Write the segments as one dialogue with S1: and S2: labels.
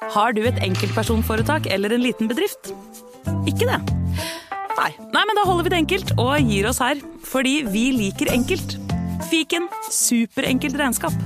S1: Har du et enkeltpersonforetak eller en liten bedrift? Ikke det? Nei, men da holder vi det enkelt og gir oss her, fordi vi liker enkelt. Fiken, superenkelt regnskap.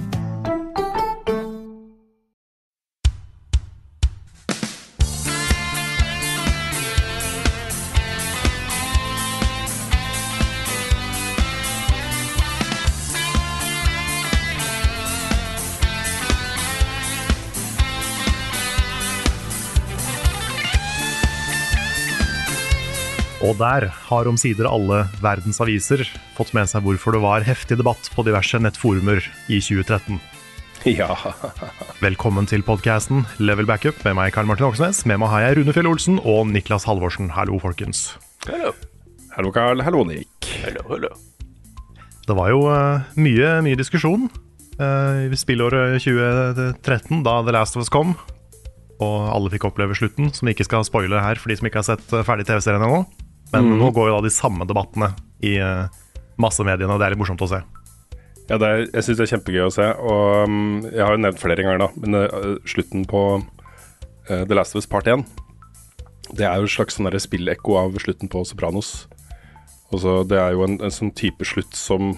S2: Og der har omsider alle verdens aviser fått med seg hvorfor det var heftig debatt på diverse nettforumer i 2013.
S3: Ja.
S2: Velkommen til podcasten Level Backup med meg, Karl Martin Åksnes. Med meg har jeg Rune Fjell Olsen og Niklas Halvorsen. Hallo, folkens.
S3: Hallo. Hallo, Karl. Hallo, Nick.
S4: Hallo.
S2: Det var jo mye diskusjon i spillåret 2013, da The Last of Us kom. Og alle fikk oppleve slutten, som vi ikke skal spoile her for de som ikke har sett ferdig TV-serien ennå. Men nå går jo da de samme debattene i massemediene, og det er litt morsomt å se.
S3: Ja, jeg synes det er kjempegøy å se, og jeg har jo nevnt flere ganger da, men slutten på The Last of Us Part 1, det er jo et slags sånn der spillekko av slutten på Sopranos. Altså, det er jo en sånn type slutt som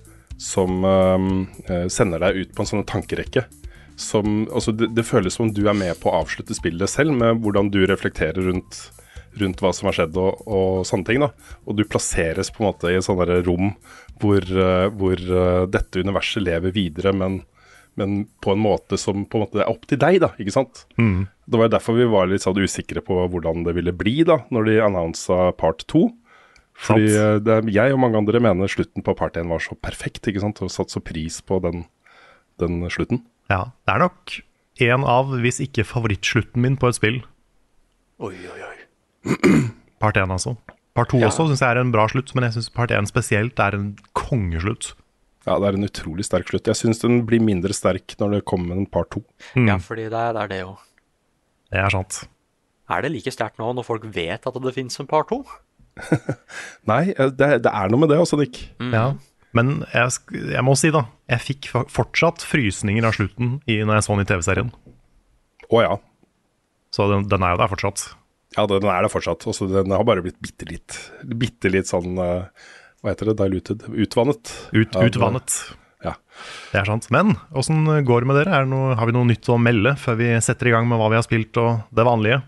S3: sender deg ut på en sånn tankerekke. Altså det føles som om du er med på å avslutte spillet selv, med hvordan du reflekterer rundt hva som har skjedd og sånne ting da. Og du plasseres på en måte i et sånt der rom hvor dette universet lever videre, men på en måte som på en måte er opp til deg da, ikke sant? Det var derfor vi var litt sånn usikre på hvordan det ville bli da, når de annonsa part 2. Fordi jeg og mange andre mener slutten på part 1 var så perfekt, ikke sant? Og satt så pris på den slutten.
S2: Ja, det er nok en av, hvis ikke favorittslutten min på et spill.
S4: Oi.
S2: Part 1 altså. Part 2 også synes jeg er en bra slutt, men jeg synes part 1 spesielt er en kongeslutt.
S3: Ja, det er en utrolig sterk slutt. Jeg synes den blir mindre sterk når det kommer en part 2.
S4: Ja, fordi det er det jo.
S2: Det er sant.
S4: Er det like sterkt nå når folk vet at det finnes en part 2?
S3: Nei, det er noe med det også, Nick.
S2: Ja, men jeg må si da, jeg fikk fortsatt frysninger av slutten når jeg så den i TV-serien.
S3: Ja.
S2: Så den er jo der fortsatt.
S3: Ja, den er det fortsatt. Også, den har bare blitt bitte litt sånn, hva heter det, diluted? Utvannet.
S2: Utvannet.
S3: Ja.
S2: Det er sant. Men, hvordan går det med dere? Har vi noe nytt å melde før vi setter i gang med hva vi har spilt og det vanlige?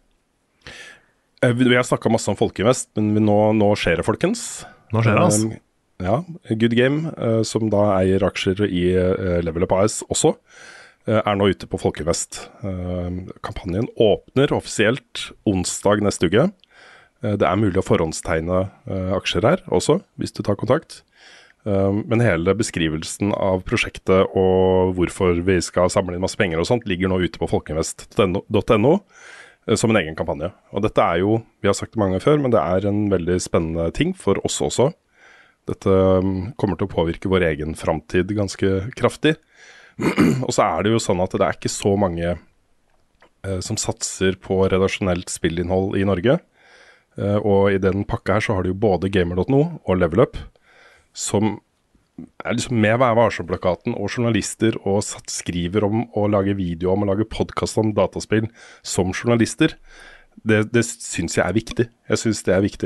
S3: Vi har snakket masse om Folkeinvest, men nå skjer det, folkens.
S2: Nå skjer det, altså.
S3: Ja, Good Game, som da eier aksjer i Level Up AS også, er nå ute på Folkeinvest. Kampanjen åpner offisielt onsdag neste uke. Det er mulig å forhåndstegne aksjer her også, hvis du tar kontakt. Men hele beskrivelsen av prosjektet og hvorfor vi skal samle inn masse penger og sånt, ligger nå ute på folkeinvest.no som en egen kampanje. Og dette er jo, vi har sagt det mange ganger før, men det er en veldig spennende ting for oss også. Dette kommer til å påvirke vår egen fremtid ganske kraftig. Og så er det jo sånn at det er ikke så mange som satser på redaksjonelt spillinnhold i Norge. Og i den pakka her så har du jo både Gamer.no og Level Up, som er liksom med Vær varsom-plakaten og journalister og skriver om å lage video om å lage podcast om dataspill som journalister. Det synes jeg er viktig. Jeg synes det er viktig.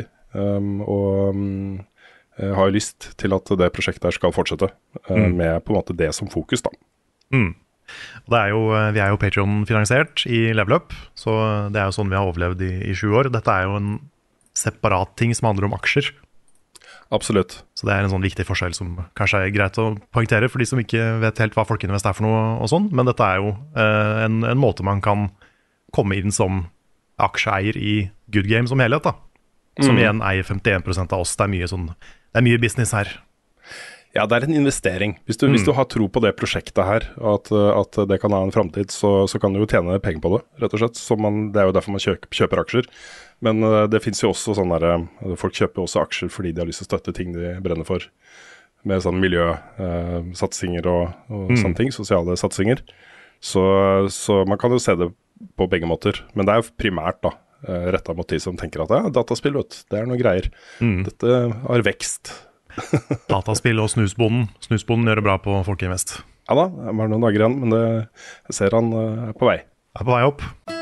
S3: Jeg har jo lyst til at det prosjektet her skal fortsette med på en måte det som fokus da.
S2: Vi er jo Patreon-finansiert i Level Up, så det er jo sånn vi har overlevd i 7 år. Dette er jo en separat ting som handler om aksjer.
S3: Absolutt.
S2: Så det er en sånn viktig forskjell som kanskje er greit å poengtere for de som ikke vet helt hva Folkeinvest er for noe og sånn, men dette er jo en måte man kan komme inn som aksjeeier i Good Game som helhet da. Som igjen eier 51% av oss. Det er mye business her.
S3: Ja, det er en investering. Hvis du har tro på det prosjektet her, at det kan ha en fremtid, så kan du jo tjene penger på det, rett og slett. Det er jo derfor man kjøper aksjer. Men det finnes jo også sånn der, folk kjøper også aksjer fordi de har lyst til å støtte ting de brenner for, med sånn miljøsatsinger og sånne ting, sosiale satsinger. Så man kan jo se det på begge måter. Men det er jo primært da, rettet mot de som tenker at dataspill, det er noe greier. Dette har vekst.
S2: Dataspill og snusbonden. Snusbonden gjør det bra på Folkeinvest.
S3: Ja da, det var noen dager igjen, men jeg ser han er på vei.
S2: er på vei opp.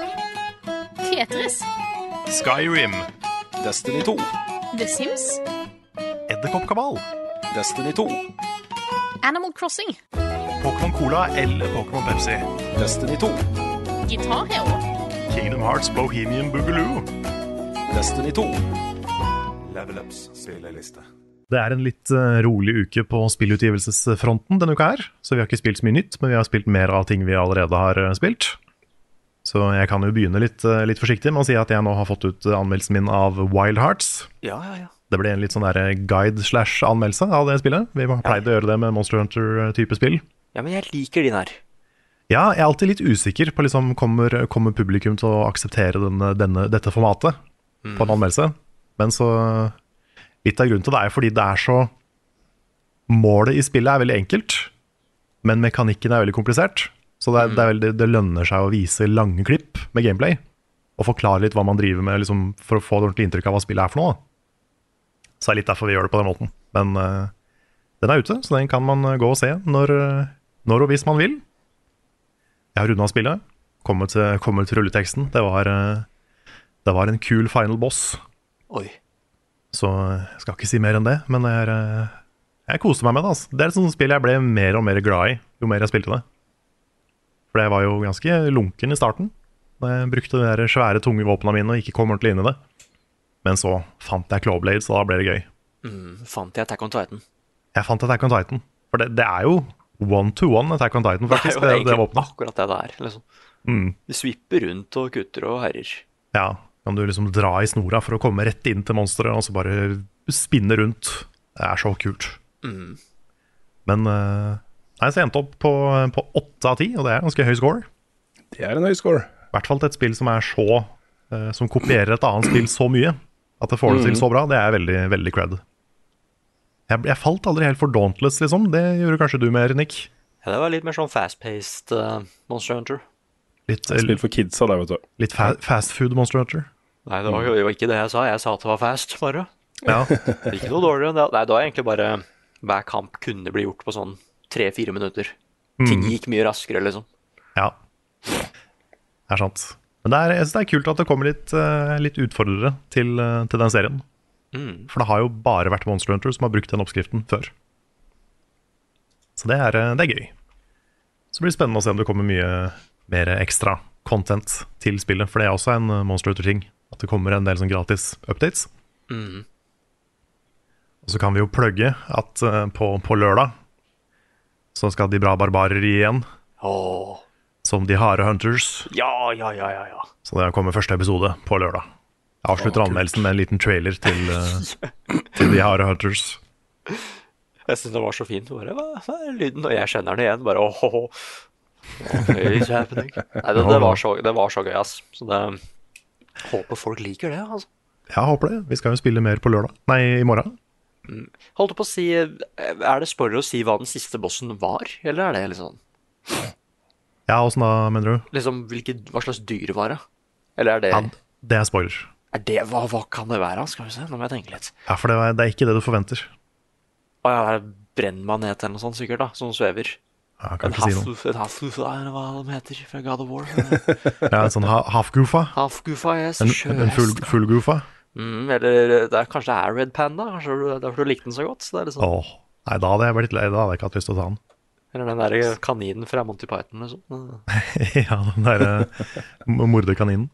S5: Tetris.
S2: Skyrim.
S3: Destiny 2.
S5: The Sims.
S2: Edderkoppkabal.
S3: Destiny 2.
S5: Animal Crossing.
S2: Pokémon Cola eller Pokémon Pepsi.
S3: Destiny 2.
S5: Guitar Hero.
S2: Kingdom Hearts Bohemian Boogaloo.
S3: Destiny 2.
S6: Level Ups spilleliste.
S2: Det er en litt rolig uke på spillutgivelsesfronten denne uka her, så vi har ikke spilt så mye nytt, men vi har spilt mer av ting vi allerede har spilt. Så jeg kan jo begynne litt forsiktig med å si at jeg nå har fått ut anmeldelsen min av Wild Hearts.
S4: Ja.
S2: Det ble en litt sånn der guide/anmeldelse av det spillet. Vi har pleid å gjøre det med Monster Hunter-type spill.
S4: Ja, men jeg liker din her.
S2: Ja, jeg er alltid litt usikker på liksom, kommer publikum til å akseptere dette formatet på en anmeldelse. Men så litt av grunnen til det er fordi det er så målet i spillet er veldig enkelt, men mekanikken er veldig komplisert. Så det lønner seg å vise lange klipp med gameplay og forklare litt hva man driver med liksom, for å få et ordentlig inntrykk av hva spillet er for noe. Så det er litt derfor vi gjør det på den måten. Men den er ute, så den kan man gå og se når og hvis man vil. Jeg har rundet spillet, kommet til rulleteksten. Det var en kul final boss.
S4: Oi.
S2: Så jeg skal ikke si mer enn det, men jeg koste meg med det. Altså. Det er et sånt spill jeg ble mer og mer glad i jo mer jeg spilte det. For jeg var jo ganske lunken i starten, da jeg brukte de der svære, tunge våpnene mine og ikke kom ordentlig inn i det. Men så fant jeg Clawblade, så da ble det gøy.
S4: Fant jeg Attack on Titan?
S2: Jeg fant Attack on Titan. For det er jo one-to-one Attack on Titan, faktisk.
S4: Det er jo egentlig
S2: våpenet.
S4: akkurat det er, liksom. De svipper rundt og kutter og herjer.
S2: Ja, kan du liksom dra i snora for å komme rett inn til monsteret, og så bare spinne rundt. Det er så kult. Men nei, så jeg endte opp på 8 av 10, og det er ganske høy score.
S3: Det er en høy score.
S2: I hvert fall til et spill som er så som kopierer et annet spill så mye at det får det til så bra. Det er veldig, veldig cred. Jeg falt aldri helt for Dauntless, liksom. Det gjorde kanskje du mer, Nick?
S4: Ja, det var litt mer sånn fast-paced Monster Hunter.
S3: Spill for kidsa der, vet du.
S2: Litt fast food Monster Hunter.
S4: Nei, det var jo ikke det jeg sa. Jeg sa at det var fast, bare.
S2: Ja.
S4: Ikke noe dårligere enn det. Nei, da er egentlig bare hver kamp kunne bli gjort på sånn 3-4 minutter. Ting gikk mye raskere, liksom.
S2: Ja. Det er sant. Men jeg synes det er kult at det kommer litt utfordrere til den serien. For det har jo bare vært Monster Hunter som har brukt den oppskriften før. Så det er gøy. Så blir det spennende å se om det kommer mye mer ekstra content til spillet, for det er også en Monster Hunter-ting. At det kommer en del sånn gratis updates. Og så kan vi jo plugge at på lørdag så skal de bra barbarer igjen. Som de harde hunters.
S4: Ja.
S2: Så det kommer første episode på lørdag. Jeg avslutter anmeldelsen med en liten trailer til de harde hunters.
S4: Jeg synes det var så fint. Bare, hva er lyden? Og jeg kjenner den igjen. Bare It's happening. Nei, det var så gøy, ass. Så det håper folk liker det, altså.
S2: Jeg håper det. Vi skal jo spille mer på lørdag. Nei, i morgen.
S4: Holdt du på å si, er det spoiler å si hva den siste bossen var? Eller er det litt sånn?
S2: Ja, hvordan da, mener du?
S4: Liksom, hva slags dyr var det? Eller er det...
S2: Ja, det er spoiler.
S4: Hva kan det være? Skal vi se, nå må jeg tenke litt.
S2: Ja, for det er ikke det du forventer.
S4: Ja, det er brennmanet eller noe sånt sikkert da, som svever.
S2: Ja, jeg kan ikke si noe.
S4: En Hafgufa, eller hva de heter, fra God of War.
S2: Ja, en sånn Hafgufa.
S4: Hafgufa, yes.
S2: En fullgufa.
S4: Eller kanskje det er Red Panda, kanskje derfor du likte den så godt. Så det er liksom...
S2: Nei, da hadde jeg vært litt lei, da hadde jeg ikke hatt lyst til å ta den.
S4: Eller den der kaninen fra Monty Python, liksom.
S2: Ja, den der morderkaninen.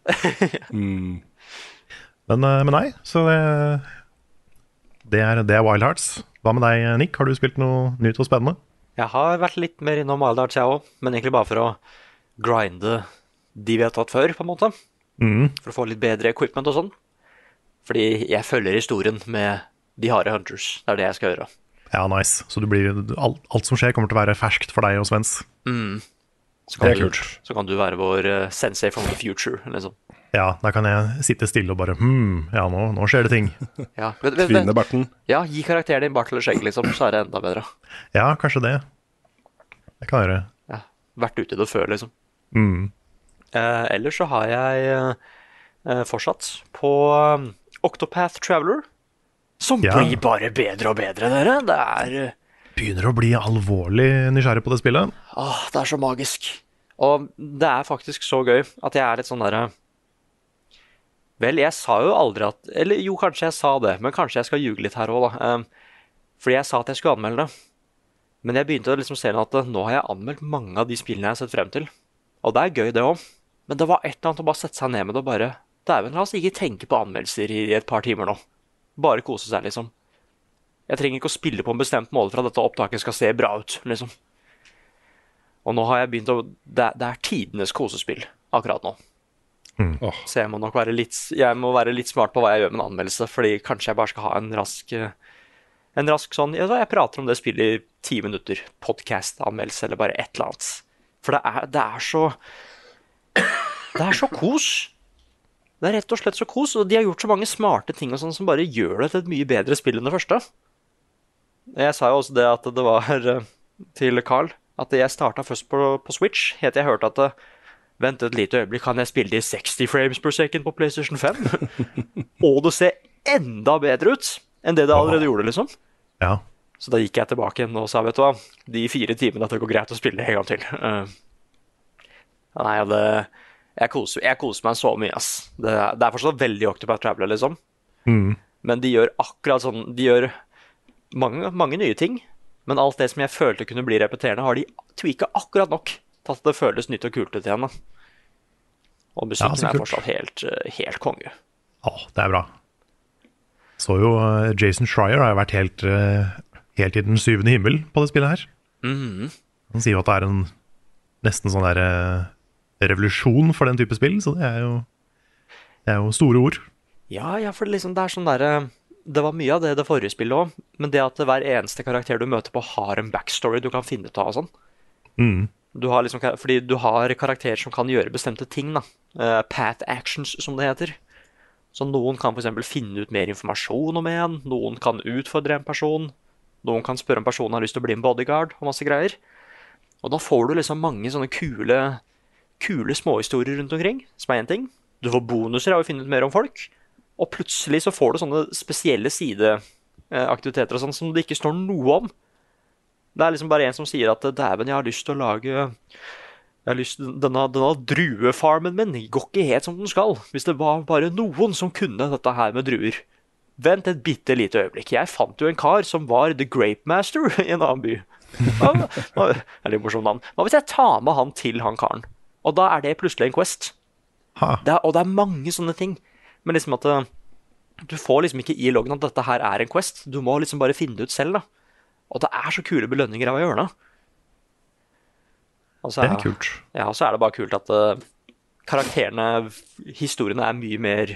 S2: Men nei, så det er Wild Hearts. Hva med deg, Nick? Har du spilt noe nytt og spennende?
S4: Jeg har vært litt mer innom Wild Hearts, jeg også. Men egentlig bare for å grinde de vi har tatt før, på en måte. For å få litt bedre equipment og sånn. Fordi jeg følger historien med de harde hunters. Det er det jeg skal gjøre.
S2: Ja, nice. Så alt som skjer kommer til å være ferskt for deg og Svens.
S4: Det er kult. Så kan du være vår sensei from the future, liksom.
S2: Ja, da kan jeg sitte stille og bare ja, nå skjer det ting.
S4: Ja,
S3: Tvinne barten.
S4: Ja, gi karakteren din bart eller skjegg, liksom, så er det enda bedre.
S2: Ja, kanskje det. Det kan jeg gjøre.
S4: Ja, vært ute i det før, liksom. Ellers så har jeg fortsatt på Octopath Traveler, som blir bare bedre og bedre, dere. Det er...
S2: Begynner å bli alvorlig nysgjerrig på det spillet.
S4: Det er så magisk. Og det er faktisk så gøy at jeg er litt sånn derre Vel, jeg sa jo aldri at Eller jo, kanskje jeg sa det, men kanskje jeg skal ljuge litt her òg, da. Fordi jeg sa at jeg skulle anmelde det. Men jeg begynte å liksom se at nå har jeg anmeldt mange av de spillene jeg har sett frem til. Og det er gøy, det òg. Men det var et eller annet å bare sette seg ned med det og bare Dæven, la oss ikke tenke på anmeldelser i et par timer nå. Bare kose seg, liksom. Jeg trenger ikke å spille på en bestemt måte for at dette opptaket skal se bra ut, liksom. Og nå har jeg begynt å Det er tidenes kosespill akkurat nå. Så jeg må nok være litt smart på hva jeg gjør med en anmeldelse, fordi kanskje jeg bare skal ha en rask sånn jeg prater om det spillet i 10 minutter, podcast-anmeldelse eller bare et eller annet. For det er så kos. Det er rett og slett så kos, og de har gjort så mange smarte ting og sånn som bare gjør det til et mye bedre spill enn det første. Jeg sa jo også det at det var til Carl, at jeg startet først på Switch, helt til jeg hørte at vent et lite øyeblikk, kan jeg spille det i 60 frames per second på PlayStation 5? Og det ser enda bedre ut enn det allerede gjorde, liksom.
S2: Ja.
S4: Så da gikk jeg tilbake igjen og sa, vet du hva, de 4 timene at det går greit å spille en gang til. Nei, jeg koser meg så mye, ass. Det er fortsatt veldig Octopath Traveler, liksom. Men de gjør akkurat sånn, de gjør mange nye ting, men alt det som jeg følte kunne bli repeterende, har de tweaket akkurat nok til at det føles nytt og kult ut igjen, da. Og musikken er fortsatt helt konge.
S2: Det er bra. Så jo, Jason Schreier har jo vært helt i den 7. himmel på det spillet her. Han sier jo at det er nesten sånn der revolusjon for den type spill, så det er jo store ord. Ja,
S4: for det er sånn der det var mye av det forrige spillet også, men det at hver eneste karakter du møter på har en backstory du kan finne ut av og sånn. Du har fordi du har karakterer som kan gjøre bestemte ting, da. Path actions, som det heter. Så noen kan for eksempel finne ut mer informasjon om en, noen kan utfordre en person, noen kan spørre om personen har lyst til å bli en bodyguard, og masse greier. Og da får du liksom mange sånne kule småhistorier rundt omkring, som er en ting. Du får bonuser av å finne ut mer om folk, og plutselig så får du sånne spesielle sideaktiviteter og sånn som det ikke står noe om. Det er liksom bare en som sier at dæven, jeg har lyst til å lage denne druefarmen min går ikke helt som den skal. Hvis det var bare noen som kunne dette her med druer. Vent et bitte lite øyeblikk. Jeg fant jo en kar som var The Grape Master i en annen by. Det er litt morsomt navn. Hva hvis jeg tar med han til han karen? Og da er det plutselig en quest. Og det er mange sånne ting. Men liksom at du får liksom ikke i loggen at dette her er en quest. Du må liksom bare finne det ut selv, da. Og det er så kule belønninger av å gjøre det. Det
S2: er kult.
S4: Ja, og så er det bare kult at karakterene, historiene er mye mer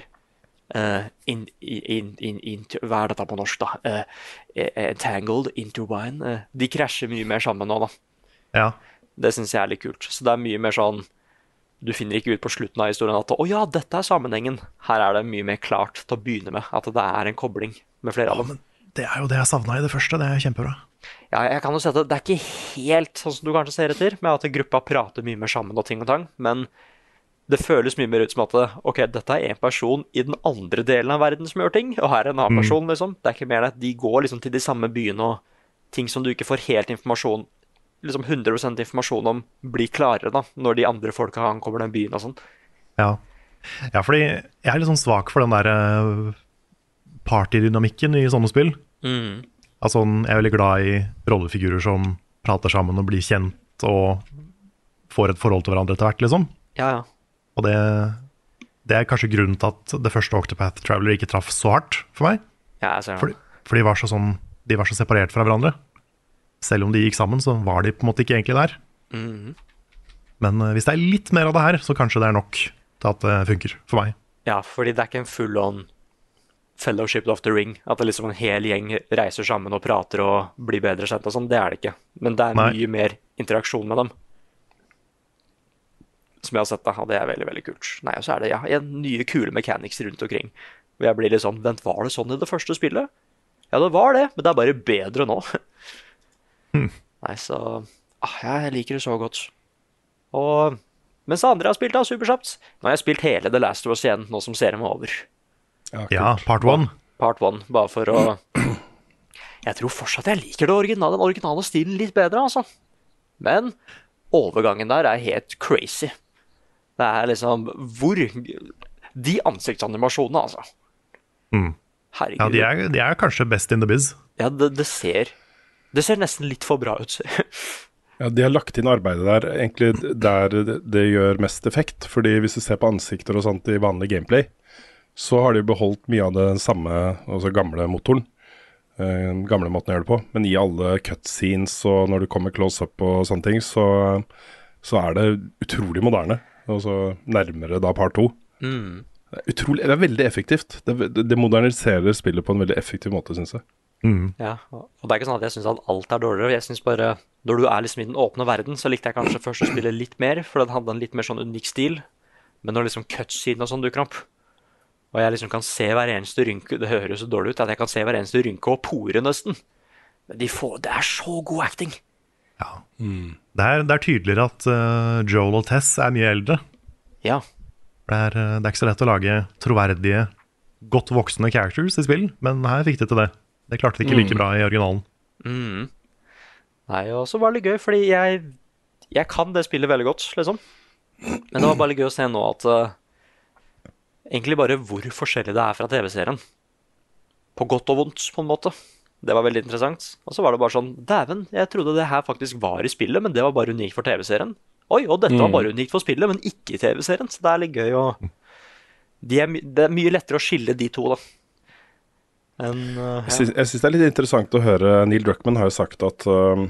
S4: hva er dette på norsk da? Entangled, intertwined. De krasjer mye mer sammen nå, da.
S2: Ja.
S4: Det synes jeg er litt kult. Så det er mye mer sånn, du finner ikke ut på slutten av historien at ja, dette er sammenhengen. Her er det mye mer klart til å begynne med, at det er en kobling med flere av dem.
S2: Det er jo det jeg savnet i det første, det er kjempebra.
S4: Ja, jeg kan jo si at det er ikke helt sånn som du kanskje ser etter, med at gruppa prater mye mer sammen og ting og tang, men det føles mye mer ut som at ok, dette er en person i den andre delen av verden som gjør ting, og her er en annen person, liksom. Det er ikke mer det, de går liksom til de samme byene, og ting som du ikke får helt informasjon, liksom 100% informasjon om, blir klarere da, når de andre folka ankommer den byen og sånn.
S2: Ja, fordi jeg er litt sånn svak for den der partydynamikken i sånne spill. Altså, jeg er veldig glad i rollefigurer som prater sammen og blir kjent og får et forhold til hverandre etter hvert, liksom.
S4: Ja.
S2: Og det er kanskje grunnen til at det første Octopath Traveler ikke traff så hardt for meg.
S4: Ja, jeg ser det.
S2: For de var så separert fra hverandre. Selv om de gikk sammen, så var de på en måte ikke egentlig der. Men hvis det er litt mer av det her, så kanskje det er nok til at det funker for meg.
S4: Ja, fordi det er ikke en full-on Fellowship of the Ring, at det liksom en hel gjeng reiser sammen og prater og blir bedre kjent og sånn, det er det ikke. Men det er mye mer interaksjon med dem. Som jeg har sett da, og det er veldig, veldig kult. Nei, og så er det nye kule mechanics rundt omkring. Og jeg blir litt sånn, vent, var det sånn i det første spillet? Ja, det var det, men det er bare bedre nå. Nei, så jeg liker det så godt. Og mens andre har spilt da, superkjapt, nå har jeg spilt hele The Last of Us igjen, nå som serien var over.
S2: Ja, part 1.
S4: Part 1, bare for å Jeg tror fortsatt jeg liker den originale stilen litt bedre, altså. Men overgangen der er helt crazy. Det er liksom de ansiktsanimasjonene, altså. Herregud.
S2: Ja, de er kanskje best in the biz.
S4: Ja, det ser nesten litt for bra ut.
S3: Ja, de har lagt inn arbeidet der egentlig der det gjør mest effekt. Fordi hvis du ser på ansikter og sånt i vanlig gameplay, så har de beholdt mye av den samme, altså gamle motoren. Gamle måten å gjøre det på. Men i alle cutscenes og når du kommer close up og sånne ting, så er det utrolig moderne. Og så nærmere da part 2. Det er veldig effektivt. Det moderniserer spillet på en veldig effektiv måte, synes jeg.
S4: Ja, og det er ikke sånn at jeg synes at alt er dårligere. Jeg synes bare, når du er liksom i den åpne verden, så likte jeg kanskje først å spille litt mer, for den hadde en litt mer sånn unik stil. Men når liksom cutscene og sånn dukker opp, og jeg liksom kan se hver eneste rynke, det høres så dårlig ut, at jeg kan se hver eneste rynke og pore nesten. Men det er så god acting.
S2: Ja. Det er tydeligere at Joel og Tess er mye eldre.
S4: Ja.
S2: Det er ikke så lett å lage troverdige, godt voksne characters i spill, men her fikk det til det. Det klarte de ikke like bra i originalen.
S4: Nei, og så var det litt gøy, fordi jeg kan det spillet veldig godt, liksom. Men det var bare litt gøy å se nå at egentlig bare hvor forskjellig det er fra TV-serien. På godt og vondt, på en måte. Det var veldig interessant. Og så var det bare sånn, dæven, jeg trodde det her faktisk var i spillet, men det var bare unikt for TV-serien. Oi, og dette var bare unikt for spillet, men ikke i TV-serien. Så det er litt gøy, og det er mye lettere å skille de to, da.
S3: Jeg synes det er litt interessant å høre. Neil Druckmann har jo sagt at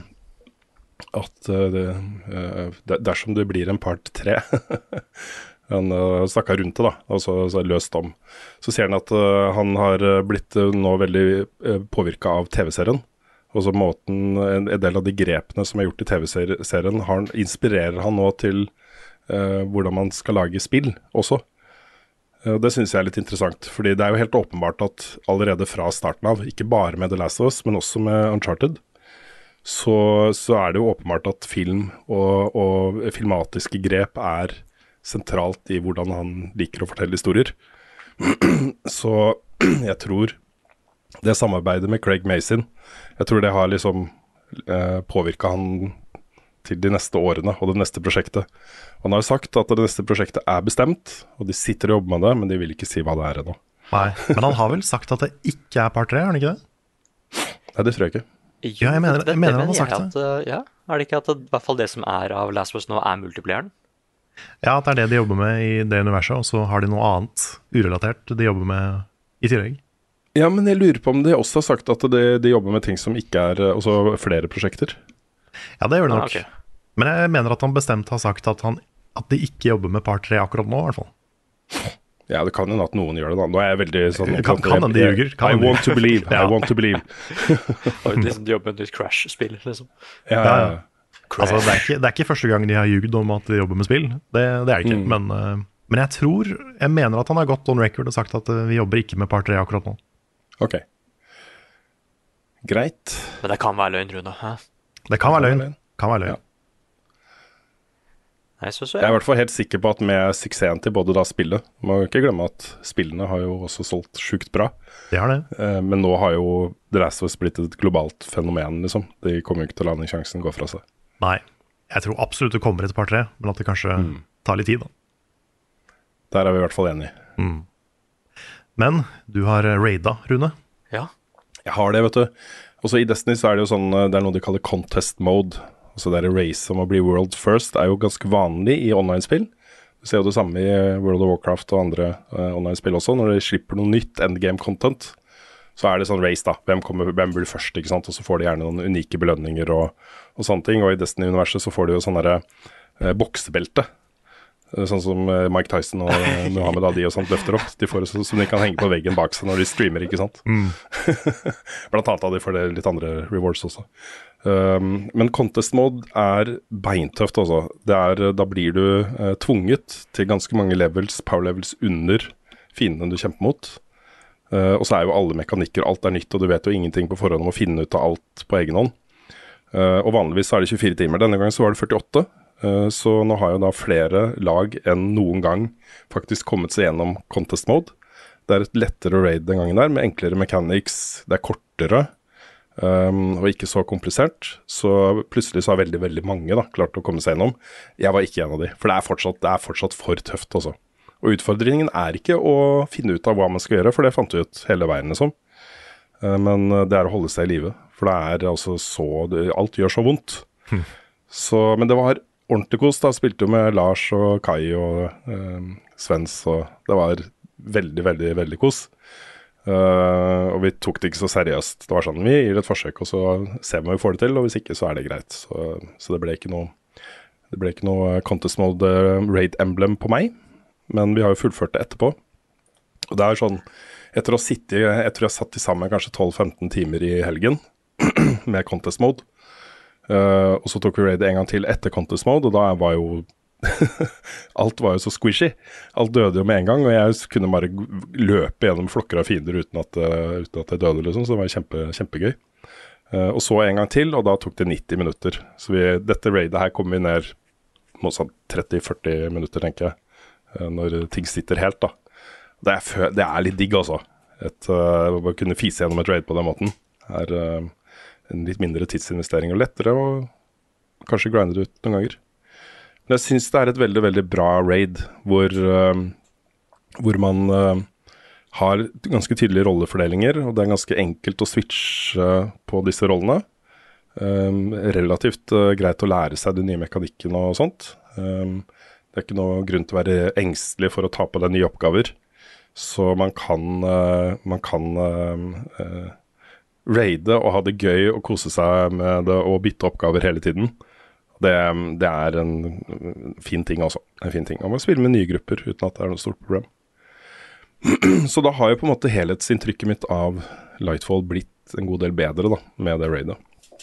S3: dersom det blir en part 3 han snakket rundt det da, og så løst om, så sier han at han har blitt nå veldig påvirket av TV-serien, og så måten, en del av de grepene som er gjort i TV-serien inspirerer han nå til hvordan man skal lage spill også. Og det synes jeg er litt interessant, fordi det er jo helt åpenbart at allerede fra starten av, ikke bare med The Last of Us, men også med Uncharted, så er det jo åpenbart at film og filmatiske grep er sentralt i hvordan han liker å fortelle historier. Så jeg tror det samarbeidet med Craig Mazin, jeg tror det har liksom påvirket han til de neste årene og det neste prosjektet. Han har jo sagt at det neste prosjektet er bestemt, og de sitter og jobber med det, men de vil ikke si hva det er ennå.
S2: Nei, men han har vel sagt at det ikke er part 3, har han ikke det?
S3: Nei, det tror jeg ikke.
S2: Ja, jeg mener han har sagt det.
S4: Ja, er det ikke at i hvert fall det som er av Last of Us nå er multiplayeren?
S2: Ja, at det er det de jobber med i det universet, og så har de noe annet urelatert de jobber med i tillegg.
S3: Ja, men jeg lurer på om de også har sagt at de jobber med ting som ikke er også flere prosjekter.
S2: Ja, det gjør det nok.
S4: Okay.
S2: Men jeg mener at han bestemt har sagt at de ikke jobber med part 3 akkurat nå, i hvert fall.
S3: Ja, det kan jo at noen gjør det da. Nå er jeg veldig sånn...
S2: Kan de ljuger?
S3: I want to believe, I want to believe.
S4: Og liksom de jobber med et nytt Crash-spill, liksom.
S3: Ja.
S2: Altså, det er ikke første gang de har ljugd om at de jobber med spill. Det er det ikke. Men jeg mener at han har gått on record og sagt at vi jobber ikke med part 3 akkurat nå.
S3: Ok. Greit.
S4: Men det kan være løgn, Rune. Hæ?
S2: Det kan være løgn. Ja.
S4: Nei, så
S3: jeg er i hvert fall helt sikker på at med suksessen til både da spillet, må ikke glemme at spillene har jo også solgt sjukt bra.
S2: Det har det.
S3: Men nå har jo The Last of Us blitt et globalt fenomen, liksom. De kommer jo ikke til å la den sjansen gå fra seg.
S2: Nei, jeg tror absolutt det kommer et par 3, men at det kanskje tar litt tid da.
S3: Der er vi i hvert fall enige.
S2: Men du har raida, Rune.
S4: Ja.
S3: Jeg har det, vet du. Også i Destiny så er det jo sånn, det er noe de kaller contest mode. Altså det race om å bli world first er jo ganske vanlig i online-spill. Du ser jo det samme i World of Warcraft og andre online-spill også. Når de slipper noe nytt endgame-content, så er det sånn race da. Hvem blir først, ikke sant? Og så får de gjerne noen unike belønninger og sånne ting. Og i Destiny-universet så får de jo sånne boksebelte. Sånn som Mike Tyson og Muhammad Ali og sånt løfter opp. De får det som de kan henge på veggen bak seg når de streamer, ikke sant? Blant annet av de får det litt andre rewards også. Men contest mode er beintøft også. Da blir du tvunget til ganske mange power levels under fiendene du kjemper mot. Og så er jo alle mekanikker, alt er nytt, og du vet jo ingenting på forhånd om å finne ut av alt på egen hånd. Og vanligvis er det 24 timer. Denne gangen så var det 48. Så nå har jo da flere lag enn noen gang faktisk kommet seg gjennom contest mode. Det er et lettere raid den gangen der, med enklere mechanics, det er kortere. og ikke så komplisert, så plutselig så har veldig, veldig mange da, klart å komme seg gjennom. Jeg var ikke en av de, for det er fortsatt for tøft altså. Og utfordringen er ikke å finne ut av hva man skal gjøre, for det fant vi ut hele veien liksom. Men det er å holde seg i live, for det er altså alt gjør så vondt. Så, men det var ordentlig kos da, spilte jo med Lars og Kai og Svens, og det var veldig, veldig, veldig kos. Og vi tok det ikke så seriøst. Det var sånn, vi gir det et forsøk, og så ser vi hva vi får det til, og hvis ikke så er det greit. Så det ble ikke noe Contest Mode Raid Emblem på meg, men vi har jo fullført det etterpå. Og det er sånn, jeg tror jeg satt i sammen kanskje 12-15 timer i helgen med Contest Mode. Og så tok vi Raid en gang til etter Contest Mode, og da var jo alt var jo så squishy. Alt døde jo med en gang, og jeg kunne bare løpe gjennom flokker av fiender uten at jeg døde liksom, så det var kjempegøy. Og så en gang til, og da tok det 90 minutter. Så dette raidet her kom vi ned mot 30-40 minutter, tenker jeg, når ting sitter helt da. Det er litt digg altså. Å kunne fise gjennom et raid på den måten er en litt mindre tidsinvestering og lettere, og kanskje grinde det ut noen ganger. Men jeg synes det er et veldig, veldig bra raid, hvor man har ganske tydelige rollefordelinger, og det er ganske enkelt å switche på disse rollene. Relativt greit å lære seg de nye mekanikkene og sånt. Det er ikke noe grunn til å være engstelig for å ta på deg nye oppgaver. Så man kan raide og ha det gøy og kose seg med det og bytte oppgaver hele tiden. Det er en fin ting også. En fin ting. Man må spille med nye grupper uten at det er noe stort problem. Så da har jo på en måte helhetsinntrykket mitt av Lightfall blitt en god del bedre da, med det raidet.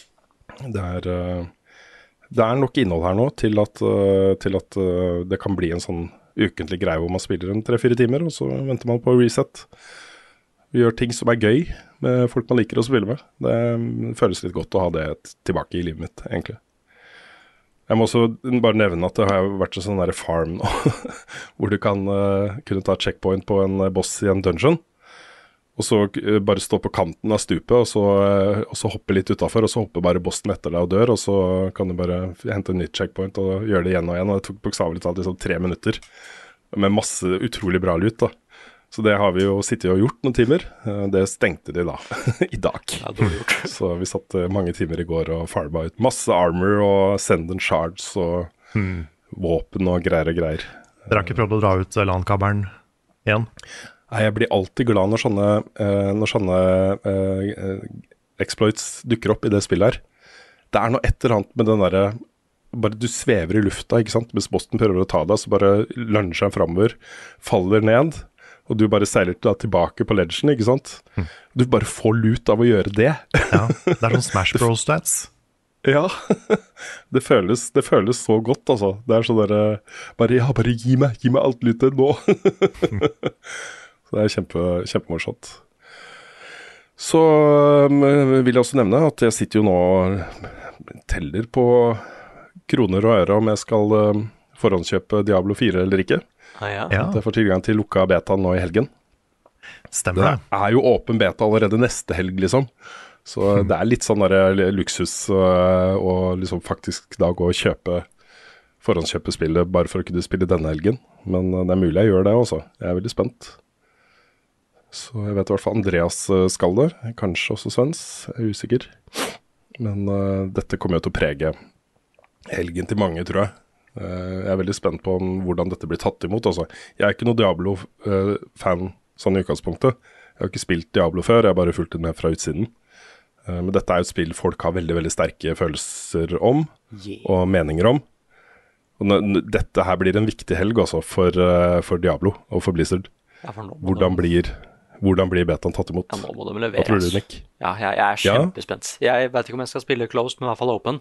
S3: Det er nok innhold her nå til at det kan bli en sånn ukentlig greie hvor man spiller en 3-4 timer, og så venter man på reset. Vi gjør ting som er gøy med folk man liker å spille med. Det føles litt godt å ha det tilbake i livet mitt, egentlig. Jeg må også bare nevne at det har vært en sånn der farm nå, hvor du kunne ta checkpoint på en boss i en dungeon, og så bare stå på kanten av stupet, og så hoppe litt utenfor, og så hopper bare bossen etter deg og dør, og så kan du bare hente en nytt checkpoint og gjøre det igjen og igjen, og det tok bokstavelig talt liksom 3 minutter, med masse utrolig bra lut da. Så det har vi jo sittet og gjort noen timer. Det stengte de da, i dag. Ja, dårlig gjort. Så vi satt mange timer i går og farba ut masse armor og send and shards og våpen og greier.
S2: Dere har ikke prøvd å dra ut LAN-kabelen igjen?
S3: Nei, jeg blir alltid glad når sånne exploits dukker opp i det spillet her. Det er noe et eller annet med den der, bare du svever i lufta, ikke sant? Mens bossen prøver å ta deg, så bare lunger han fremover, faller ned, og du bare seiler tilbake på ledgen, ikke sant? Du bare får lut av å gjøre det.
S2: Ja, det er sånn Smash Bros stats.
S3: Ja, det føles så godt, altså. Det er sånn der, bare gi meg alt lutet nå. Så det er kjempemorsomt. Så vil jeg også nevne at jeg sitter jo nå og teller på kroner og øre om jeg skal forhåndskjøpe Diablo 4 eller ikke.
S4: Ja.
S3: At jeg får tilgang til lukka beta nå i helgen.
S2: Stemmer det.
S3: Det er jo åpen beta allerede neste helg, liksom. Så det er litt sånn der luksus og liksom faktisk da gå og forhåndskjøpe spillet bare for å kunne spille denne helgen. Men det er mulig jeg gjør det også. Jeg er veldig spent. Så jeg vet i hvert fall Andreas skal der. Kanskje også Svens, jeg er usikker. Men dette kommer jo til å prege helgen til mange, tror jeg. Jeg er veldig spent på hvordan dette blir tatt imot. Altså. Jeg er ikke noe Diablo-fan sånn i utgangspunktet. Jeg har ikke spilt Diablo før, jeg har bare fulgt det med fra utsiden. Men dette er jo et spill folk har veldig, veldig sterke følelser om, og meninger om. Og dette her blir en viktig helg også for Diablo og for Blizzard.
S4: Ja, for
S3: hvordan blir betaen tatt imot?
S4: Ja, nå må de leveres.
S3: Hva tror du, Nick?
S4: Ja, jeg er kjempespent. Jeg vet ikke om jeg skal spille closed, men i hvert fall open.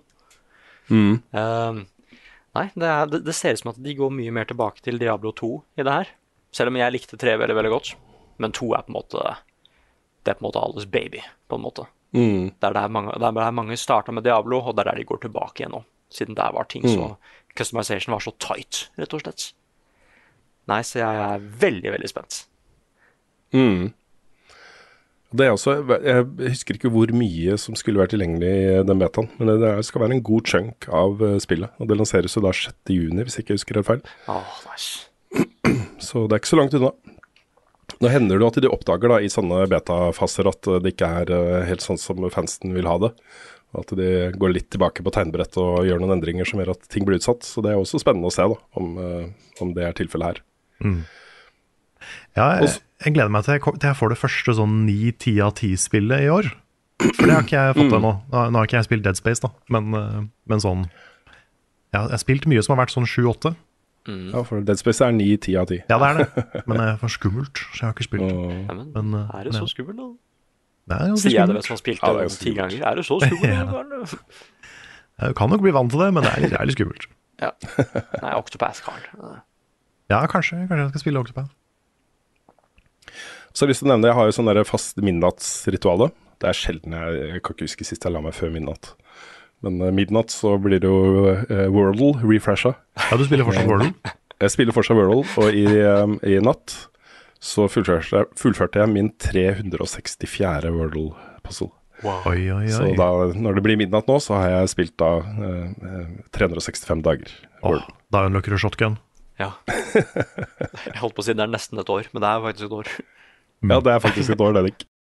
S4: Nei, det ser ut som at de går mye mer tilbake til Diablo 2 i det her. Selv om jeg likte 3 veldig, veldig godt. Men 2 er på en måte alles baby, på en måte. Det er der mange startet med Diablo, og det er der de går tilbake igjen nå. Siden der var ting så customization var så tight, rett og slett. Nei, så jeg er veldig, veldig spent.
S3: Det er også, jeg husker ikke hvor mye som skulle være tilgjengelig i den betaen, men skal være en god chunk av spillet. Og det lanseres jo da 6. juni, hvis jeg ikke husker helt feil.
S4: Nice.
S3: Så det er ikke så langt unna. Nå hender det at de oppdager da i sånne betafaser at det ikke er helt sånn som fansen vil ha det. At de går litt tilbake på tegnbrett og gjør noen endringer som gjør at ting blir utsatt. Så det er også spennende å se da, om det er tilfellet her.
S2: Ja, jeg gleder meg til jeg får det første sånn 9-10 av 10-spillet i år. For det har ikke jeg fått ennå. Nå har ikke jeg spilt Dead Space da, men sånn. Ja, jeg har spilt mye som har vært sånn 7-8.
S3: Ja, for Dead Space er 9-10 av 10.
S2: Ja, det er det. Men det er for skummelt, så jeg har ikke spilt.
S4: Ja, men er det så skummelt da?
S2: Det er ganske
S4: Sier jeg det
S2: skummelt.
S4: hvis man spilte det 10 ganger? Er det så skummelt?
S2: Jeg kan nok bli vant til det, men det er litt skummelt.
S4: Ja. Nei, Octopath, Carl.
S2: Ja, kanskje jeg skal spille Octopath.
S3: Så har jeg lyst til å nevne, jeg har jo sånn der fast midnattsrituale. Det er sjelden jeg kan ikke huske sist jeg la meg før midnatt. Men midnatt så blir det jo Wordle refresha.
S2: Ja, du spiller fortsatt Wordle?
S3: Jeg spiller fortsatt Wordle, og i natt så fullførte jeg min 364. Wordle-puzzle.
S4: Wow.
S2: Oi.
S3: Så da, når det blir midnatt nå, så har jeg spilt da 365 dager Wordle.
S2: Da unlocker du shotgun.
S4: Ja. Jeg holdt på å si det er nesten et år, men det er faktisk et år.
S3: Ja, det er faktisk et år, det, Nick.